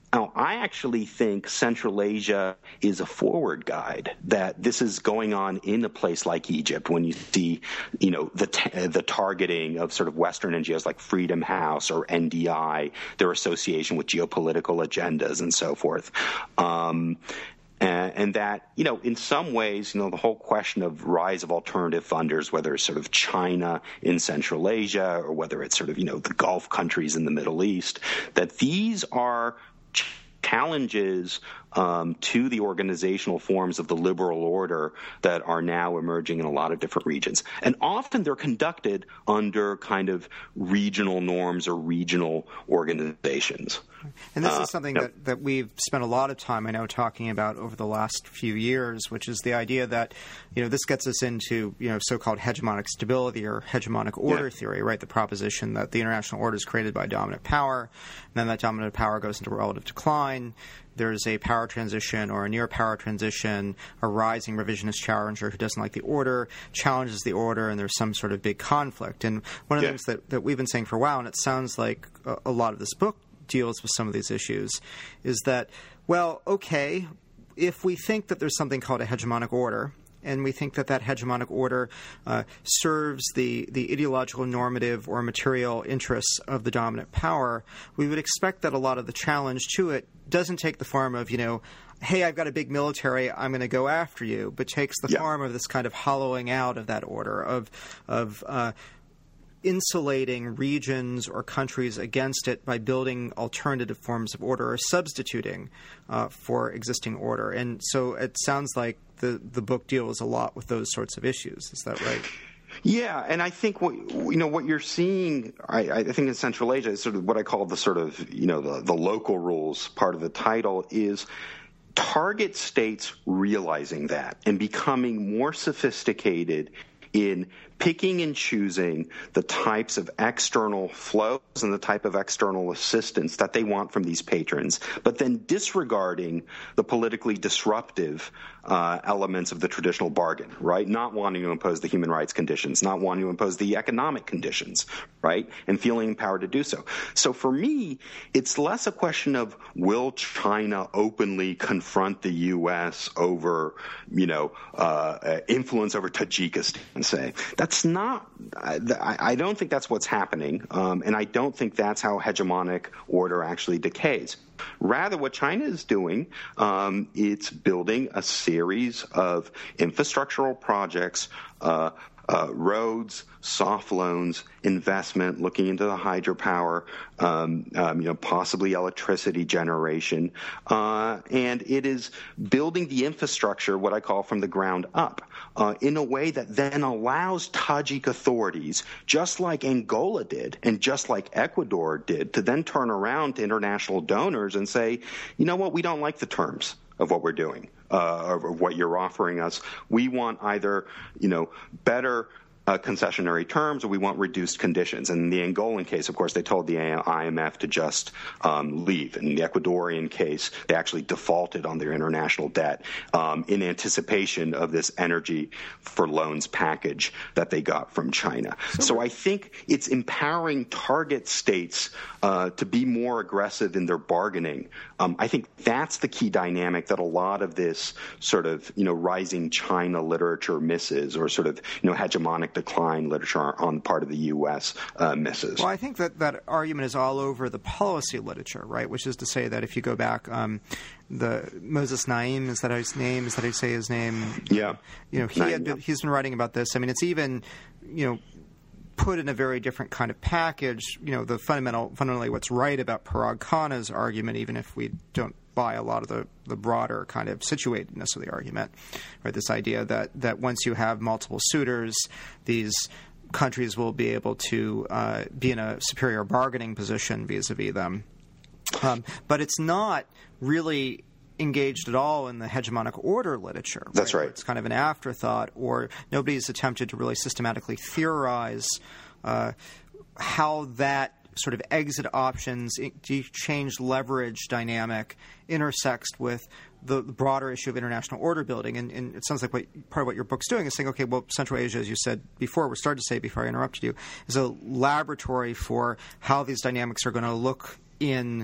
Now, I actually think Central Asia is a forward guide, that this is going on in a place like Egypt when you see, you know, the t- the targeting of sort of Western N G Os like Freedom House or N D I, their association with geopolitical agendas and so forth. Um, And, and that, you know, in some ways, you know, the whole question of rise of alternative funders, whether it's sort of China in Central Asia or whether it's sort of, you know, the Gulf countries in the Middle East, that these are ch- challenges um, to the organizational forms of the liberal order that are now emerging in a lot of different regions. And often they're conducted under kind of regional norms or regional organizations. And this uh, is something yep. that, that we've spent a lot of time, I know, talking about over the last few years, which is the idea that, you know, this gets us into, you know, so-called hegemonic stability or hegemonic order yeah. theory, right? The proposition that the international order is created by dominant power, and then that dominant power goes into relative decline. There's a power transition or a near power transition, a rising revisionist challenger who doesn't like the order, challenges the order, and there's some sort of big conflict. And one of the yeah. things that, that we've been saying for a while, and it sounds like a, a lot of this book deals with some of these issues, is that, well, okay, if we think that there's something called a hegemonic order, and we think that that hegemonic order uh, serves the, the ideological, normative, or material interests of the dominant power, we would expect that a lot of the challenge to it doesn't take the form of, you know, hey, I've got a big military, I'm going to go after you, but takes the yeah. form of this kind of hollowing out of that order, of of uh, insulating regions or countries against it by building alternative forms of order or substituting uh, for existing order. And so it sounds like the, the book deals a lot with those sorts of issues. Is that right? Yeah, and I think what you know what you're seeing, I, I think in Central Asia is sort of what I call the sort of you know the, the local rules part of the title is target states realizing that and becoming more sophisticated in picking and choosing the types of external flows and the type of external assistance that they want from these patrons, but then disregarding the politically disruptive uh, elements of the traditional bargain, right? Not wanting to impose the human rights conditions, not wanting to impose the economic conditions, right? And feeling empowered to do so. So for me, it's less a question of will China openly confront the U S over, you know, uh, influence over Tajikistan, say. That's not I, I don't think that's what's happening, um, and I don't think that's how hegemonic order actually decays. Rather, what China is doing, um, it's building a series of infrastructural projects, uh, uh, roads, soft loans, investment, looking into the hydropower, um, um, you know, possibly electricity generation, uh, and it is building the infrastructure, what I call from the ground up, uh, in a way that then allows Tajik authorities, just like Angola did and just like Ecuador did, to then turn around to international donors and say, you know what, we don't like the terms of what we're doing, uh, of what you're offering us. We want either, you know, better Uh, concessionary terms, or we want reduced conditions. And in the Angolan case, of course, they told the I M F to just um, leave. In the Ecuadorian case, they actually defaulted on their international debt um, in anticipation of this energy for loans package that they got from China. So, so I think it's empowering target states uh, to be more aggressive in their bargaining. Um, I think that's the key dynamic that a lot of this sort of, you know, rising China literature misses, or sort of, you know, hegemonic decline literature on the part of the U S uh, misses. Well, I think that that argument is all over the policy literature, right? Which is to say that if you go back, um, the Moses Naim, is that his name? Is that how you say his name? Yeah. You know, he Naim, had been, yeah. he's been writing about this. I mean, it's even, you know, put in a very different kind of package. You know, the fundamental, fundamentally, what's right about Parag Khanna's argument, even if we don't buy a lot of the, the broader kind of situatedness of the argument, right? This idea that, that once you have multiple suitors, these countries will be able to uh, be in a superior bargaining position vis-a-vis them. Um, but it's not really engaged at all in the hegemonic order literature. That's right. It's kind of an afterthought, or nobody's attempted to really systematically theorize uh, how that sort of exit options, exchange leverage dynamic intersects with the broader issue of international order building. And, and it sounds like what, part of what your book's doing is saying, okay, well, Central Asia, as you said before, we started to say before I interrupted you, is a laboratory for how these dynamics are going to look in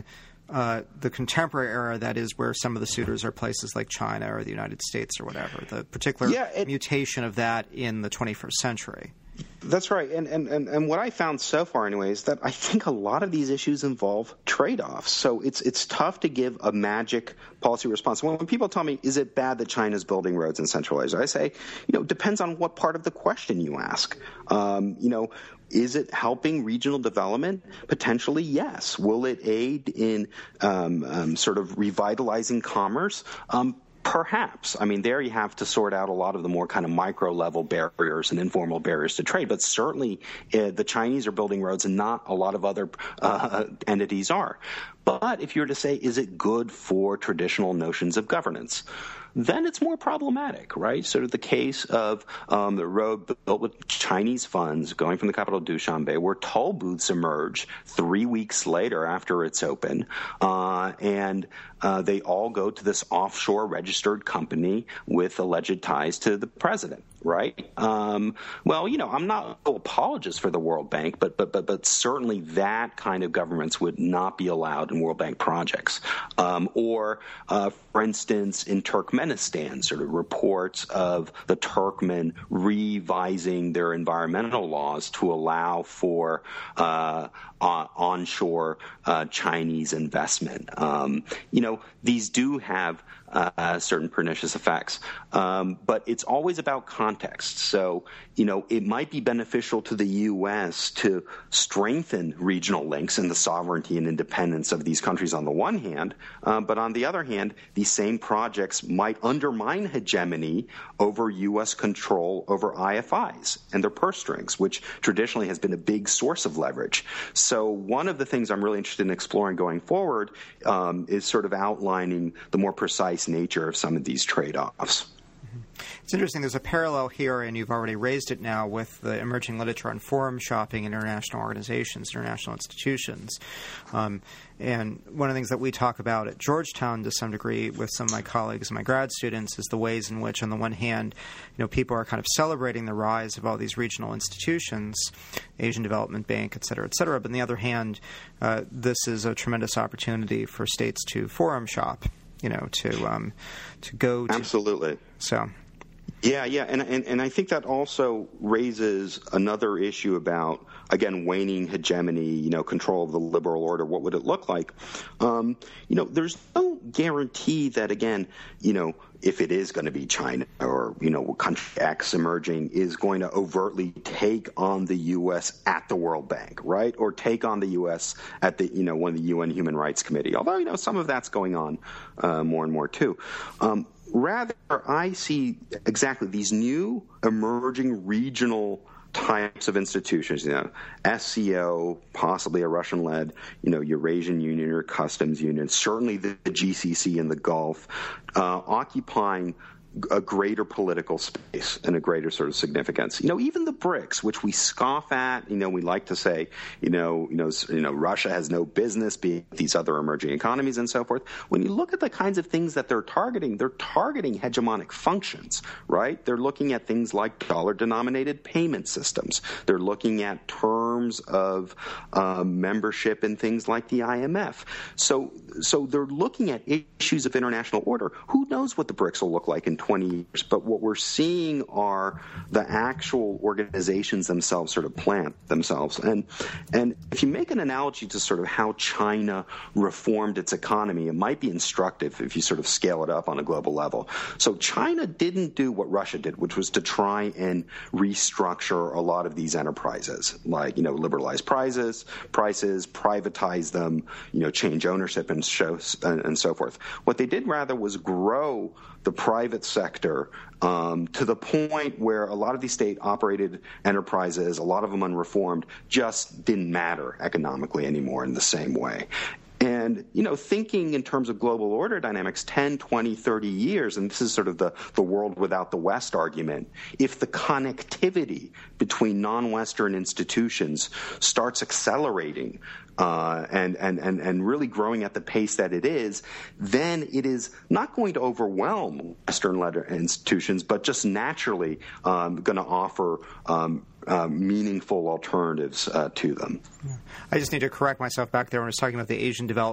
uh, the contemporary era, that is where some of the suitors are places like China or the United States or whatever, the particular yeah, it, mutation of that in the twenty-first century. That's right. And, and, and, and what I found so far anyway is that I think a lot of these issues involve trade-offs. So it's it's tough to give a magic policy response. When, when people tell me, is it bad that China's building roads in Central Asia? I say, you know, it depends on what part of the question you ask. Um, you know, is it helping regional development? Potentially, yes. Will it aid in um, um, sort of revitalizing commerce? Um, Perhaps. I mean, there you have to sort out a lot of the more kind of micro-level barriers and informal barriers to trade. But certainly uh, the Chinese are building roads and not a lot of other uh, entities are. But if you were to say, is it good for traditional notions of governance? Then it's more problematic, right? Sort of the case of um, the road built with Chinese funds going from the capital Dushanbe, where toll booths emerge three weeks later after it's open, uh, and uh, they all go to this offshore registered company with alleged ties to the president, right? Um, well, you know, I'm not an apologist for the World Bank, but but but but certainly that kind of governance would not be allowed in World Bank projects. Um, or, uh, for instance, in Turkmenistan, sort of reports of the Turkmen revising their environmental laws to allow for uh, uh, onshore uh, Chinese investment. Um, you know, these do have Uh, certain pernicious effects. Um, but it's always about context. So, you know, it might be beneficial to the U S to strengthen regional links and the sovereignty and independence of these countries on the one hand, uh, but on the other hand, these same projects might undermine hegemony over U S control over I F Is and their purse strings, which traditionally has been a big source of leverage. So one of the things I'm really interested in exploring going forward um, is sort of outlining the more precise nature of some of these trade-offs. It's interesting. There's a parallel here, and you've already raised it now, with the emerging literature on forum shopping in international organizations, international institutions. Um, and one of the things that we talk about at Georgetown to some degree with some of my colleagues and my grad students is the ways in which, on the one hand, you know, people are kind of celebrating the rise of all these regional institutions, Asian Development Bank, et cetera, et cetera. But on the other hand, uh, this is a tremendous opportunity for states to forum shop. You know, to um, to go to. Absolutely. So. Yeah, yeah, and, and and I think that also raises another issue about, again, waning hegemony, you know, control of the liberal order. What would it look like? Um, you know, there's no guarantee that, again, you know, if it is going to be China or, you know, country X emerging is going to overtly take on the U S at the World Bank, right? Or take on the U S at the, you know, one of the U N Human Rights Committee. Although, you know, some of that's going on uh, more and more too. Um, rather, I see exactly these new emerging regional types of institutions, you know, S C O, possibly a Russian-led, you know, Eurasian Union or Customs Union, certainly the, the G C C in the Gulf, uh, occupying a greater political space and a greater sort of significance. You know, even the BRICS, which we scoff at, you know, we like to say, you know, you know, you know, Russia has no business being these other emerging economies and so forth. When you look at the kinds of things that they're targeting, they're targeting hegemonic functions, right? They're looking at things like dollar-denominated payment systems. They're looking at terms of uh, membership in things like the I M F. So, so they're looking at issues of international order. Who knows what the BRICS will look like in twenty years, but what we're seeing are the actual organizations themselves sort of plant themselves. And and if you make an analogy to sort of how China reformed its economy, it might be instructive if you sort of scale it up on a global level. So China didn't do what Russia did, which was to try and restructure a lot of these enterprises, like, you know, liberalize prices, prices, privatize them, you know, change ownership and, show, and, and so forth. What they did rather was grow the private sector um, to the point where a lot of these state-operated enterprises, a lot of them unreformed, just didn't matter economically anymore in the same way. And, you know, thinking in terms of global order dynamics, ten, twenty, thirty years, and this is sort of the, the world without the West argument, if the connectivity between non-Western institutions starts accelerating uh, and, and, and, and really growing at the pace that it is, then it is not going to overwhelm Western-led institutions, but just naturally um, going to offer um, Uh, meaningful alternatives uh, to them. I just need to correct myself back there when I was talking about the Asian Development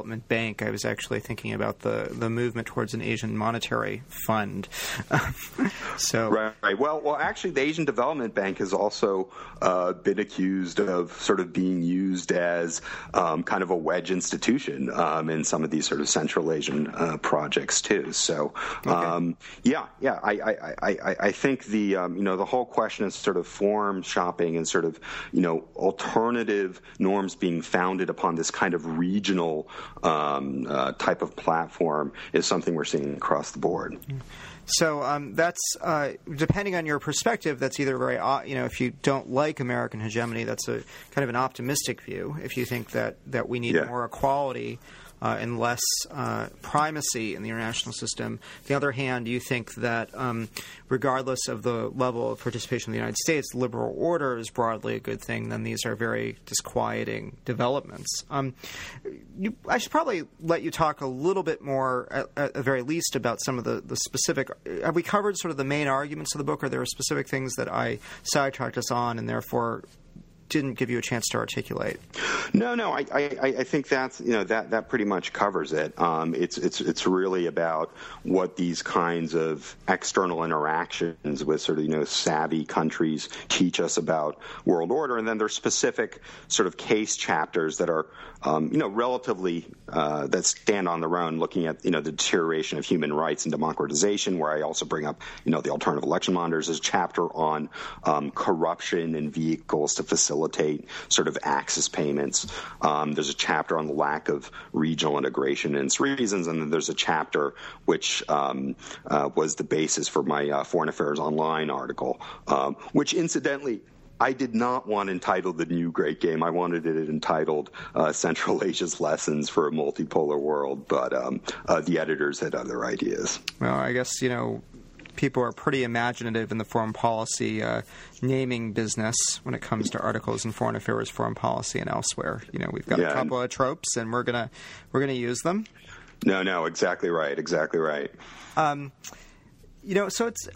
Development Bank. I was actually thinking about the, the movement towards an Asian monetary fund. so right, right. Well, well, actually, the Asian Development Bank has also uh, been accused of sort of being used as um, kind of a wedge institution um, in some of these sort of Central Asian uh, projects too. So, um, okay. yeah, yeah, I, I, I, I think the um, you know the whole question of sort of form shopping and sort of you know alternative norms being founded upon this kind of regional um, uh, type of platform is something we're seeing across the board. So um, that's uh, depending on your perspective. That's either very, uh, you know, if you don't like American hegemony, that's a kind of an optimistic view. If you think that, that we need yeah. more equality uh, and less uh, primacy in the international system. On the other hand, you think that um, regardless of the level of participation in the United States, liberal order is broadly a good thing, then these are very disquieting developments. Um, you, I should probably let you talk a little bit more, at, at the very least, about some of the, the specific – have we covered sort of the main arguments of the book, or there are specific things that I sidetracked us on and therefore – didn't give you a chance to articulate? No, no. I, I, I think that's you know that that pretty much covers it. Um, it's it's it's really about what these kinds of external interactions with sort of you know savvy countries teach us about world order, and then there's specific sort of case chapters that are um, you know relatively uh, that stand on their own, looking at you know the deterioration of human rights and democratization. Where I also bring up you know the alternative election monitors. There's a chapter on um, corruption and vehicles to facilitate sort of access payments. Um, there's a chapter on the lack of regional integration and its reasons, and then there's a chapter which um, uh, was the basis for my uh, Foreign Affairs Online article, um, which incidentally I did not want entitled The New Great Game. I wanted it entitled uh, Central Asia's Lessons for a Multipolar World, but um, uh, the editors had other ideas. Well, I guess, you know, people are pretty imaginative in the foreign policy uh, naming business when it comes to articles in foreign affairs, foreign policy, and elsewhere. You know, we've got yeah, a couple of tropes, and we're gonna we're gonna use them. No, no, exactly right, exactly right. Um, you know, so it's.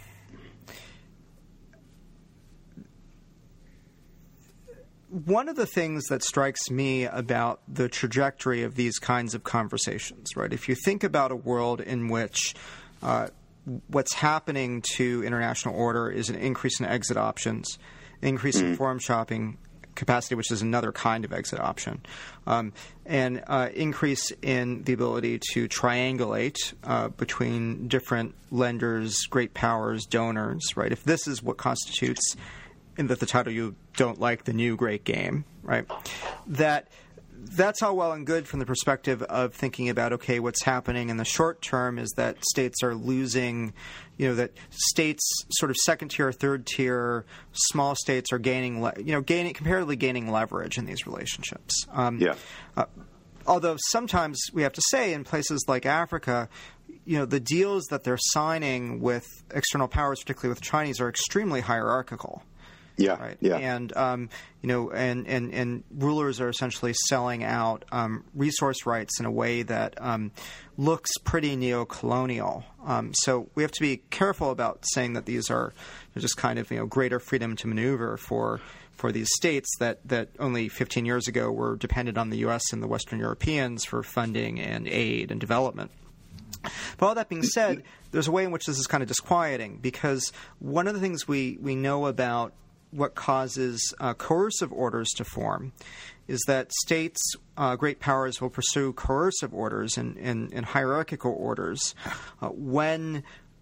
One of the things that strikes me about the trajectory of these kinds of conversations, right? If you think about a world in which uh, what's happening to international order is an increase in exit options, increase in forum shopping capacity, which is another kind of exit option, um, and uh, increase in the ability to triangulate uh, between different lenders, great powers, donors, right? If this is what constitutes, in the, the title you don't like, the new great game, right? That that's all well and good from the perspective of thinking about, okay, what's happening in the short term is that states are losing, you know, that states, sort of second tier, third tier, small states are gaining, le- you know, gaining comparatively gaining leverage in these relationships. Um, yeah. Uh, although sometimes we have to say in places like Africa, you know, the deals that they're signing with external powers, particularly with Chinese, are extremely hierarchical. Yeah, right. yeah. And um, you know, and, and, and rulers are essentially selling out um, resource rights in a way that um, looks pretty neo-colonial. Um, so we have to be careful about saying that these are just kind of you know greater freedom to maneuver for for these states that, that only fifteen years ago were dependent on the U S and the Western Europeans for funding and aid and development. But all that being said, there's a way in which this is kind of disquieting, because one of the things we, we know about what causes uh, coercive orders to form is that states, uh, great powers, will pursue coercive orders and, and, and hierarchical orders uh, when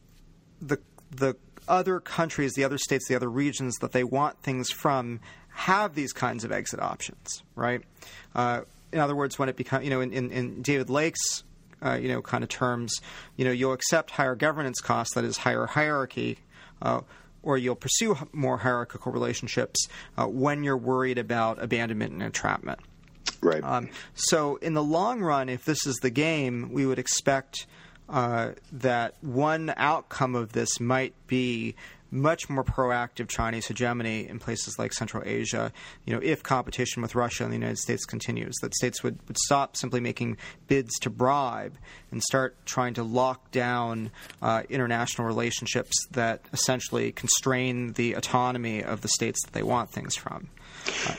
the the other countries, the other states, the other regions that they want things from have these kinds of exit options, right? Uh, in other words, when it becomes, you know, in, in, in David Lake's uh, you know kind of terms, you know, you'll accept higher governance costs, that is higher hierarchy, uh, or you'll pursue more hierarchical relationships uh, when you're worried about abandonment and entrapment. Right. Um, so in the long run, if this is the game, we would expect uh, that one outcome of this might be much more proactive Chinese hegemony in places like Central Asia, you know, if competition with Russia and the United States continues, that states would, would stop simply making bids to bribe and start trying to lock down uh, international relationships that essentially constrain the autonomy of the states that they want things from. Uh,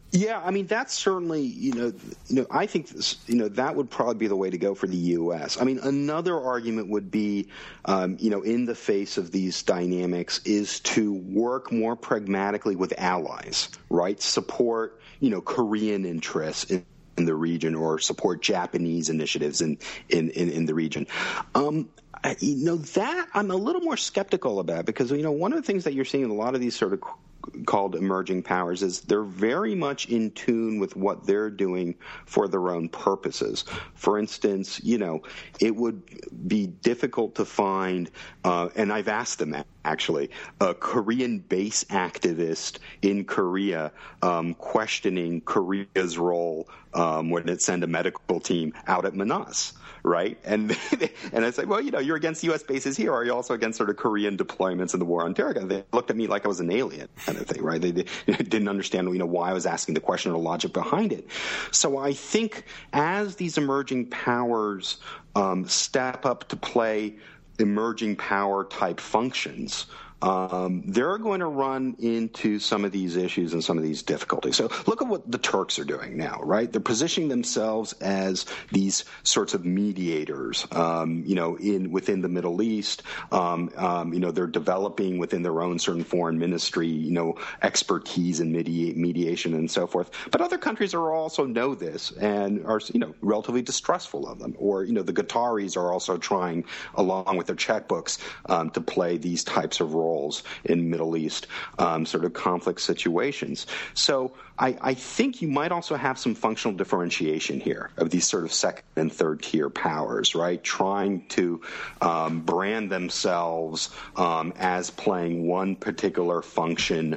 Yeah, I mean that's certainly you know you know I think this, you know that would probably be the way to go for the U S. I mean another argument would be um, you know in the face of these dynamics is to work more pragmatically with allies, right? Support you know Korean interests in, in the region or support Japanese initiatives in in, in, in the region. Um, I, you know that I'm a little more skeptical about because you know one of the things that you're seeing in a lot of these sort of called emerging powers is they're very much in tune with what they're doing for their own purposes. For instance, you know, it would be difficult to find, uh, and I've asked them actually, a Korean base activist in Korea um, questioning Korea's role um, when it sent a medical team out at Manas. Right, and and I said, well, you know, you're against U S bases here. Are you also against sort of Korean deployments in the war on terror? And they looked at me like I was an alien, kind of thing, right? They, they didn't understand, you know, why I was asking the question or the logic behind it. So I think as these emerging powers um, step up to play emerging power type functions, Um, they're going to run into some of these issues and some of these difficulties. So look at what the Turks are doing now, right? They're positioning themselves as these sorts of mediators, um, you know, in within the Middle East. Um, um, you know, they're developing within their own certain foreign ministry, you know, expertise in media- mediation and so forth. But other countries are also know this and are, you know, relatively distrustful of them. Or, you know, the Qataris are also trying, along with their checkbooks, um, to play these types of roles in Middle East um, sort of conflict situations. So I, I think you might also have some functional differentiation here of these sort of second and third tier powers, right? Trying to um, brand themselves um, as playing one particular function,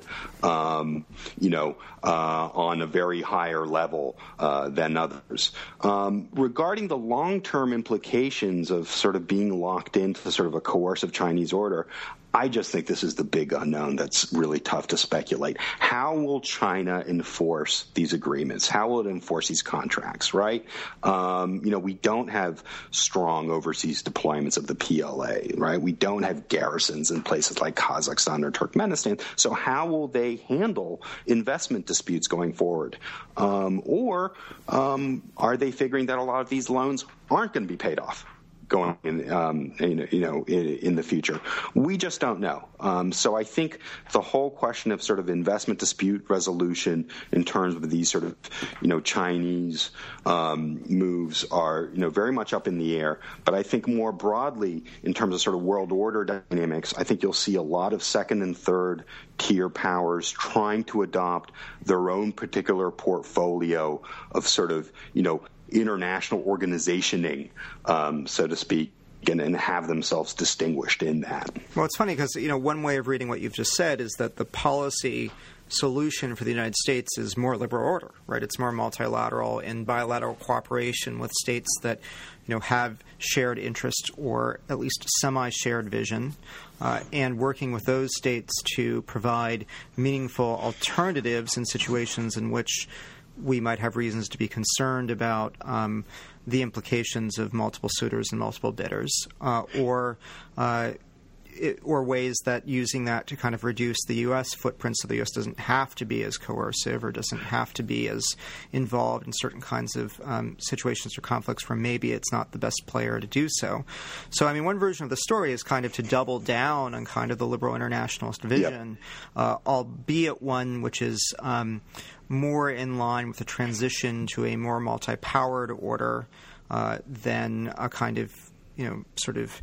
um, you know, uh, on a very higher level uh, than others. Um, regarding the long-term implications of sort of being locked into sort of a coercive Chinese order, I just think this is the big unknown that's really tough to speculate. How will China enforce these agreements? How will it enforce these contracts, right? Um, you know, we don't have strong overseas deployments of the P L A, right? We don't have garrisons in places like Kazakhstan or Turkmenistan. So how will they handle investment disputes going forward? Um, or um, are they figuring that a lot of these loans aren't going to be paid off going in, um, in, you know, in, in the future? We just don't know. Um, so I think the whole question of sort of investment dispute resolution in terms of these sort of, you know, Chinese um, moves are, you know, very much up in the air. But I think more broadly, in terms of sort of world order dynamics, I think you'll see a lot of second and third tier powers trying to adopt their own particular portfolio of sort of, you know, international organizationing, um, so to speak, and, and have themselves distinguished in that. Well, it's funny because, you know, one way of reading what you've just said is that the policy solution for the United States is more liberal order, right? It's more multilateral and bilateral cooperation with states that, you know, have shared interest or at least semi-shared vision, uh, and working with those states to provide meaningful alternatives in situations in which we might have reasons to be concerned about um, the implications of multiple suitors and multiple bidders, uh, or uh, it, or ways that using that to kind of reduce the U S footprint so the U S doesn't have to be as coercive or doesn't have to be as involved in certain kinds of um, situations or conflicts where maybe it's not the best player to do so. So, I mean, one version of the story is kind of to double down on kind of the liberal internationalist vision, yep. uh, albeit one which is um, more in line with the transition to a more multi-powered order uh, than a kind of, you know, sort of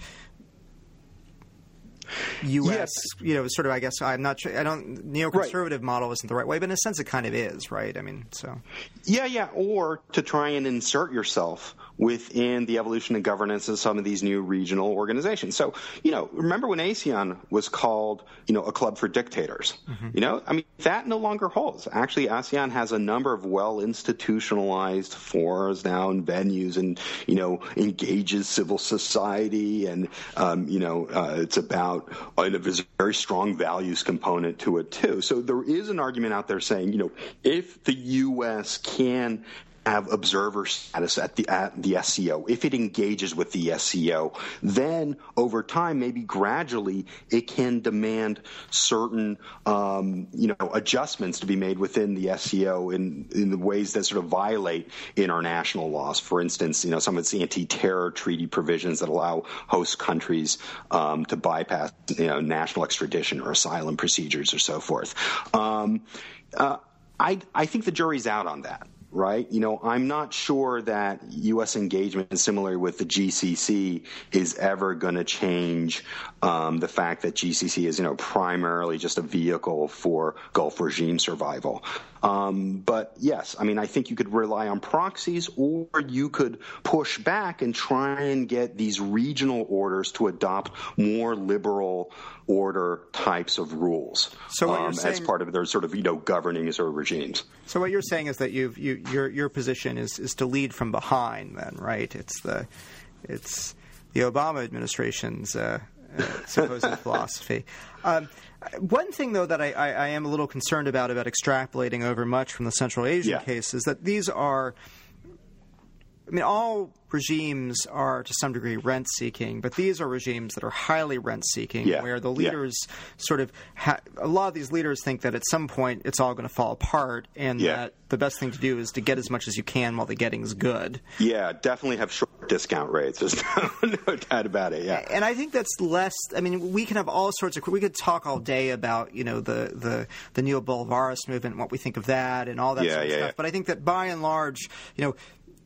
U S, yes. you know, sort of, I guess, I'm not sure, I don't, neoconservative right. model isn't the right way, but in a sense it kind of is, right? I mean, so. Yeah, yeah, or to try and insert yourself within the evolution and governance of some of these new regional organizations. So, you know, remember when ASEAN was called, you know, a club for dictators? Mm-hmm. You know, I mean, that no longer holds. Actually, ASEAN has a number of well-institutionalized forums now and venues and, you know, engages civil society and, um, you know, uh, it's about, and there's a very strong values component to it, too. So there is an argument out there saying, you know, if the U S can have observer status at the at the S C O, if it engages with the S C O, then over time, maybe gradually, it can demand certain um, you know adjustments to be made within the S C O in in the ways that sort of violate international laws. For instance, you know some of its anti-terror treaty provisions that allow host countries um, to bypass you know national extradition or asylum procedures or so forth. Um, uh, I I think the jury's out on that. Right? You know, I'm not sure that U S engagement, similarly with the G C C, is ever going to change um, the fact that G C C is, you know, primarily just a vehicle for Gulf regime survival. Um, but yes, I mean, I think you could rely on proxies, or you could push back and try and get these regional orders to adopt more liberal order types of rules so what um, you're saying, as part of their sort of, you know, governing sort of regimes. So what you're saying is that you've, you, your your position is, is to lead from behind, then, right? It's the it's the Obama administration's uh, uh, supposed philosophy. Um, one thing, though, that I, I, I am a little concerned about about extrapolating over much from the Central Asian yeah. case is that these are, I mean, all regimes are to some degree rent-seeking, but these are regimes that are highly rent-seeking, yeah. where the leaders yeah. sort of ha- – a lot of these leaders think that at some point it's all going to fall apart, and yeah. that the best thing to do is to get as much as you can while the getting's good. Yeah, definitely have short discount rates. There's no, no doubt about it, yeah. And I think that's less – I mean, we can have all sorts of – we could talk all day about, you know, the, the, the neo-Bolivarist movement and what we think of that and all that yeah, sort of yeah, stuff. Yeah. But I think that by and large, you know –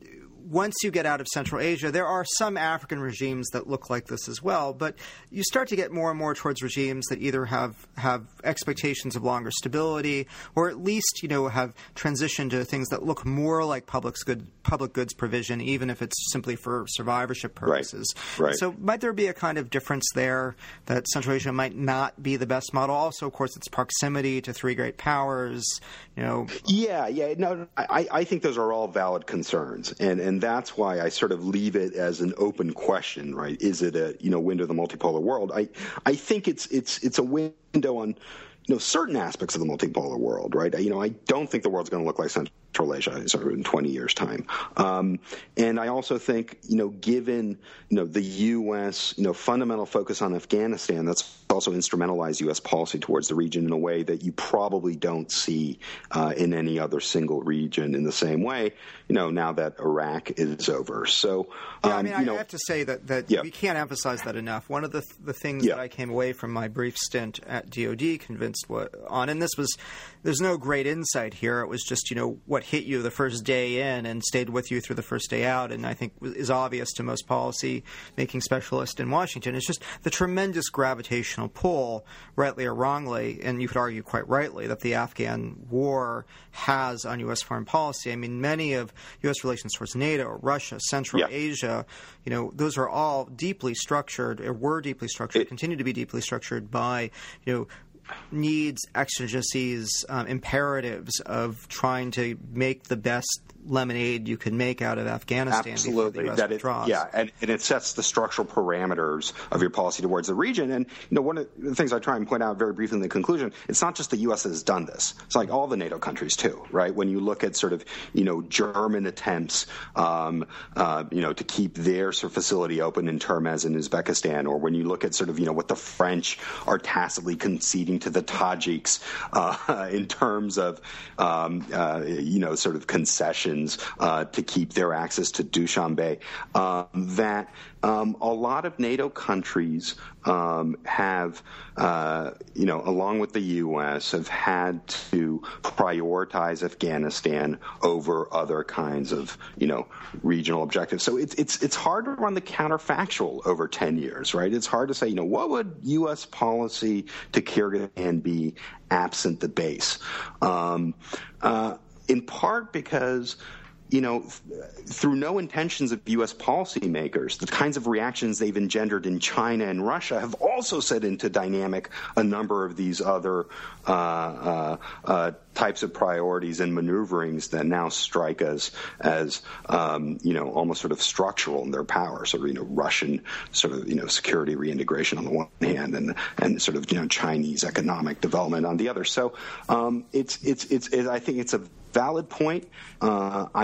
once you get out of Central Asia, there are some African regimes that look like this as well, but you start to get more and more towards regimes that either have, have expectations of longer stability or at least, you know, have transitioned to things that look more like public good, public goods provision, even if it's simply for survivorship purposes. Right. Right. So might there be a kind of difference there that Central Asia might not be the best model? Also, of course, its proximity to three great powers, you know. Yeah, yeah. No, I, I think those are all valid concerns, and and that's why I sort of leave it as an open question, right? Is it a you know window of the multipolar world? I I think it's it's it's a window on you know certain aspects of the multipolar world, right? You know, I don't think the world's going to look like Central Asia sort of in twenty years' time, um, and I also think you know given you know the U S you know fundamental focus on Afghanistan, that's also instrumentalized U S policy towards the region in a way that you probably don't see uh, in any other single region in the same way, you know, now that Iraq is over. So, um, yeah, I mean, I you know, have to say that, that yeah. we can't emphasize that enough. One of the the things yeah. that I came away from my brief stint at D O D convinced on, and this was, there's no great insight here. It was just, you know, what hit you the first day in and stayed with you through the first day out, and I think is obvious to most policy-making specialists in Washington. It's just the tremendous gravitational pull, rightly or wrongly, and you could argue quite rightly, that the Afghan war has on U S foreign policy. I mean, many of U S relations towards NATO, Russia, Central yeah. Asia, you know, those are all deeply structured, or were deeply structured, it, continue to be deeply structured by, you know, needs, exigencies, um, imperatives of trying to make the best lemonade you can make out of Afghanistan. Absolutely, before the U S that it, withdraws. yeah, and, and it sets the structural parameters of your policy towards the region. And you know, one of the things I try and point out very briefly in the conclusion, it's not just the U S that has done this. It's like all the NATO countries too, right? When you look at sort of you know German attempts, um, uh, you know, to keep their sort of facility open in Termez in Uzbekistan, or when you look at sort of you know what the French are tacitly conceding to the Tajiks uh, in terms of um, uh, you know sort of concessions. Uh, to keep their access to Dushanbe, um, that um, a lot of NATO countries um, have, uh, you know, along with the U S, have had to prioritize Afghanistan over other kinds of, you know, regional objectives. So it's it's it's hard to run the counterfactual over ten years, right? It's hard to say, you know, what would U S policy to Kyrgyzstan be absent the base? Um, uh, in part because, you know, th- through no intentions of U S policymakers, the kinds of reactions they've engendered in China and Russia have also set into dynamic a number of these other uh, uh, uh, types of priorities and maneuverings that now strike us as, um, you know, almost sort of structural in their power. Sort of, you know, Russian sort of, you know, security reintegration on the one hand, and and sort of, you know, Chinese economic development on the other. So um, it's, it's it's it's I think it's a valid point. Uh, I'm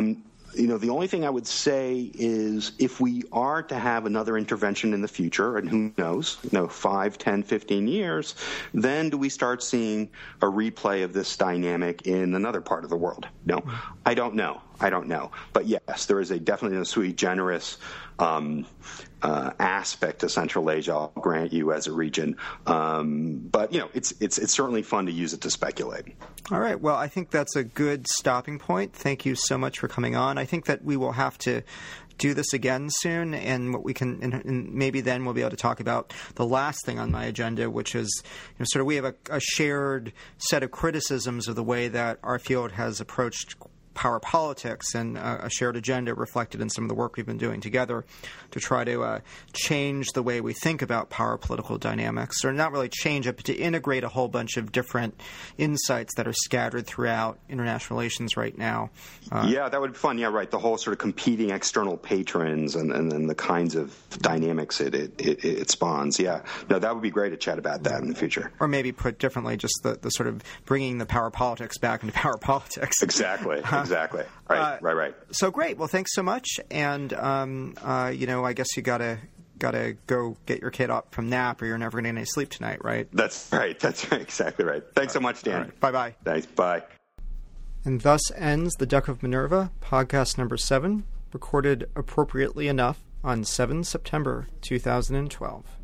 you know, the only thing I would say is if we are to have another intervention in the future, and who knows, you know, five, ten, fifteen years, then do we start seeing a replay of this dynamic in another part of the world? No, I don't know. I don't know. But yes, there is a definitely a sui generis um, uh, aspect to Central Asia, I'll grant you, as a region. Um, but, you know, it's, it's, it's certainly fun to use it to speculate. All right. Well, I think that's a good stopping point. Thank you so much for coming on. I think that we will have to do this again soon, and what we can, and, and maybe then we'll be able to talk about the last thing on my agenda, which is, you know, sort of we have a, a shared set of criticisms of the way that our field has approached power politics, and uh, a shared agenda reflected in some of the work we've been doing together to try to uh, change the way we think about power political dynamics, or not really change it, but to integrate a whole bunch of different insights that are scattered throughout international relations right now. Uh, yeah, that would be fun. Yeah, right. The whole sort of competing external patrons and, and, and the kinds of dynamics it, it, it, it spawns. Yeah. No, that would be great to chat about that in the future. Or maybe put differently, just the, the sort of bringing the power politics back into power politics. Exactly. Exactly. Right. Uh, right. Right. So great. Well, thanks so much. And um, uh, you know, I guess you gotta gotta go get your kid up from nap, or you're never gonna get any sleep tonight, right? That's right. That's right. Exactly right. Thanks so much, Dan. Right. Bye bye. Thanks. Bye. And thus ends the Duck of Minerva, podcast number seven, recorded appropriately enough on the seventh of September, two thousand twelve.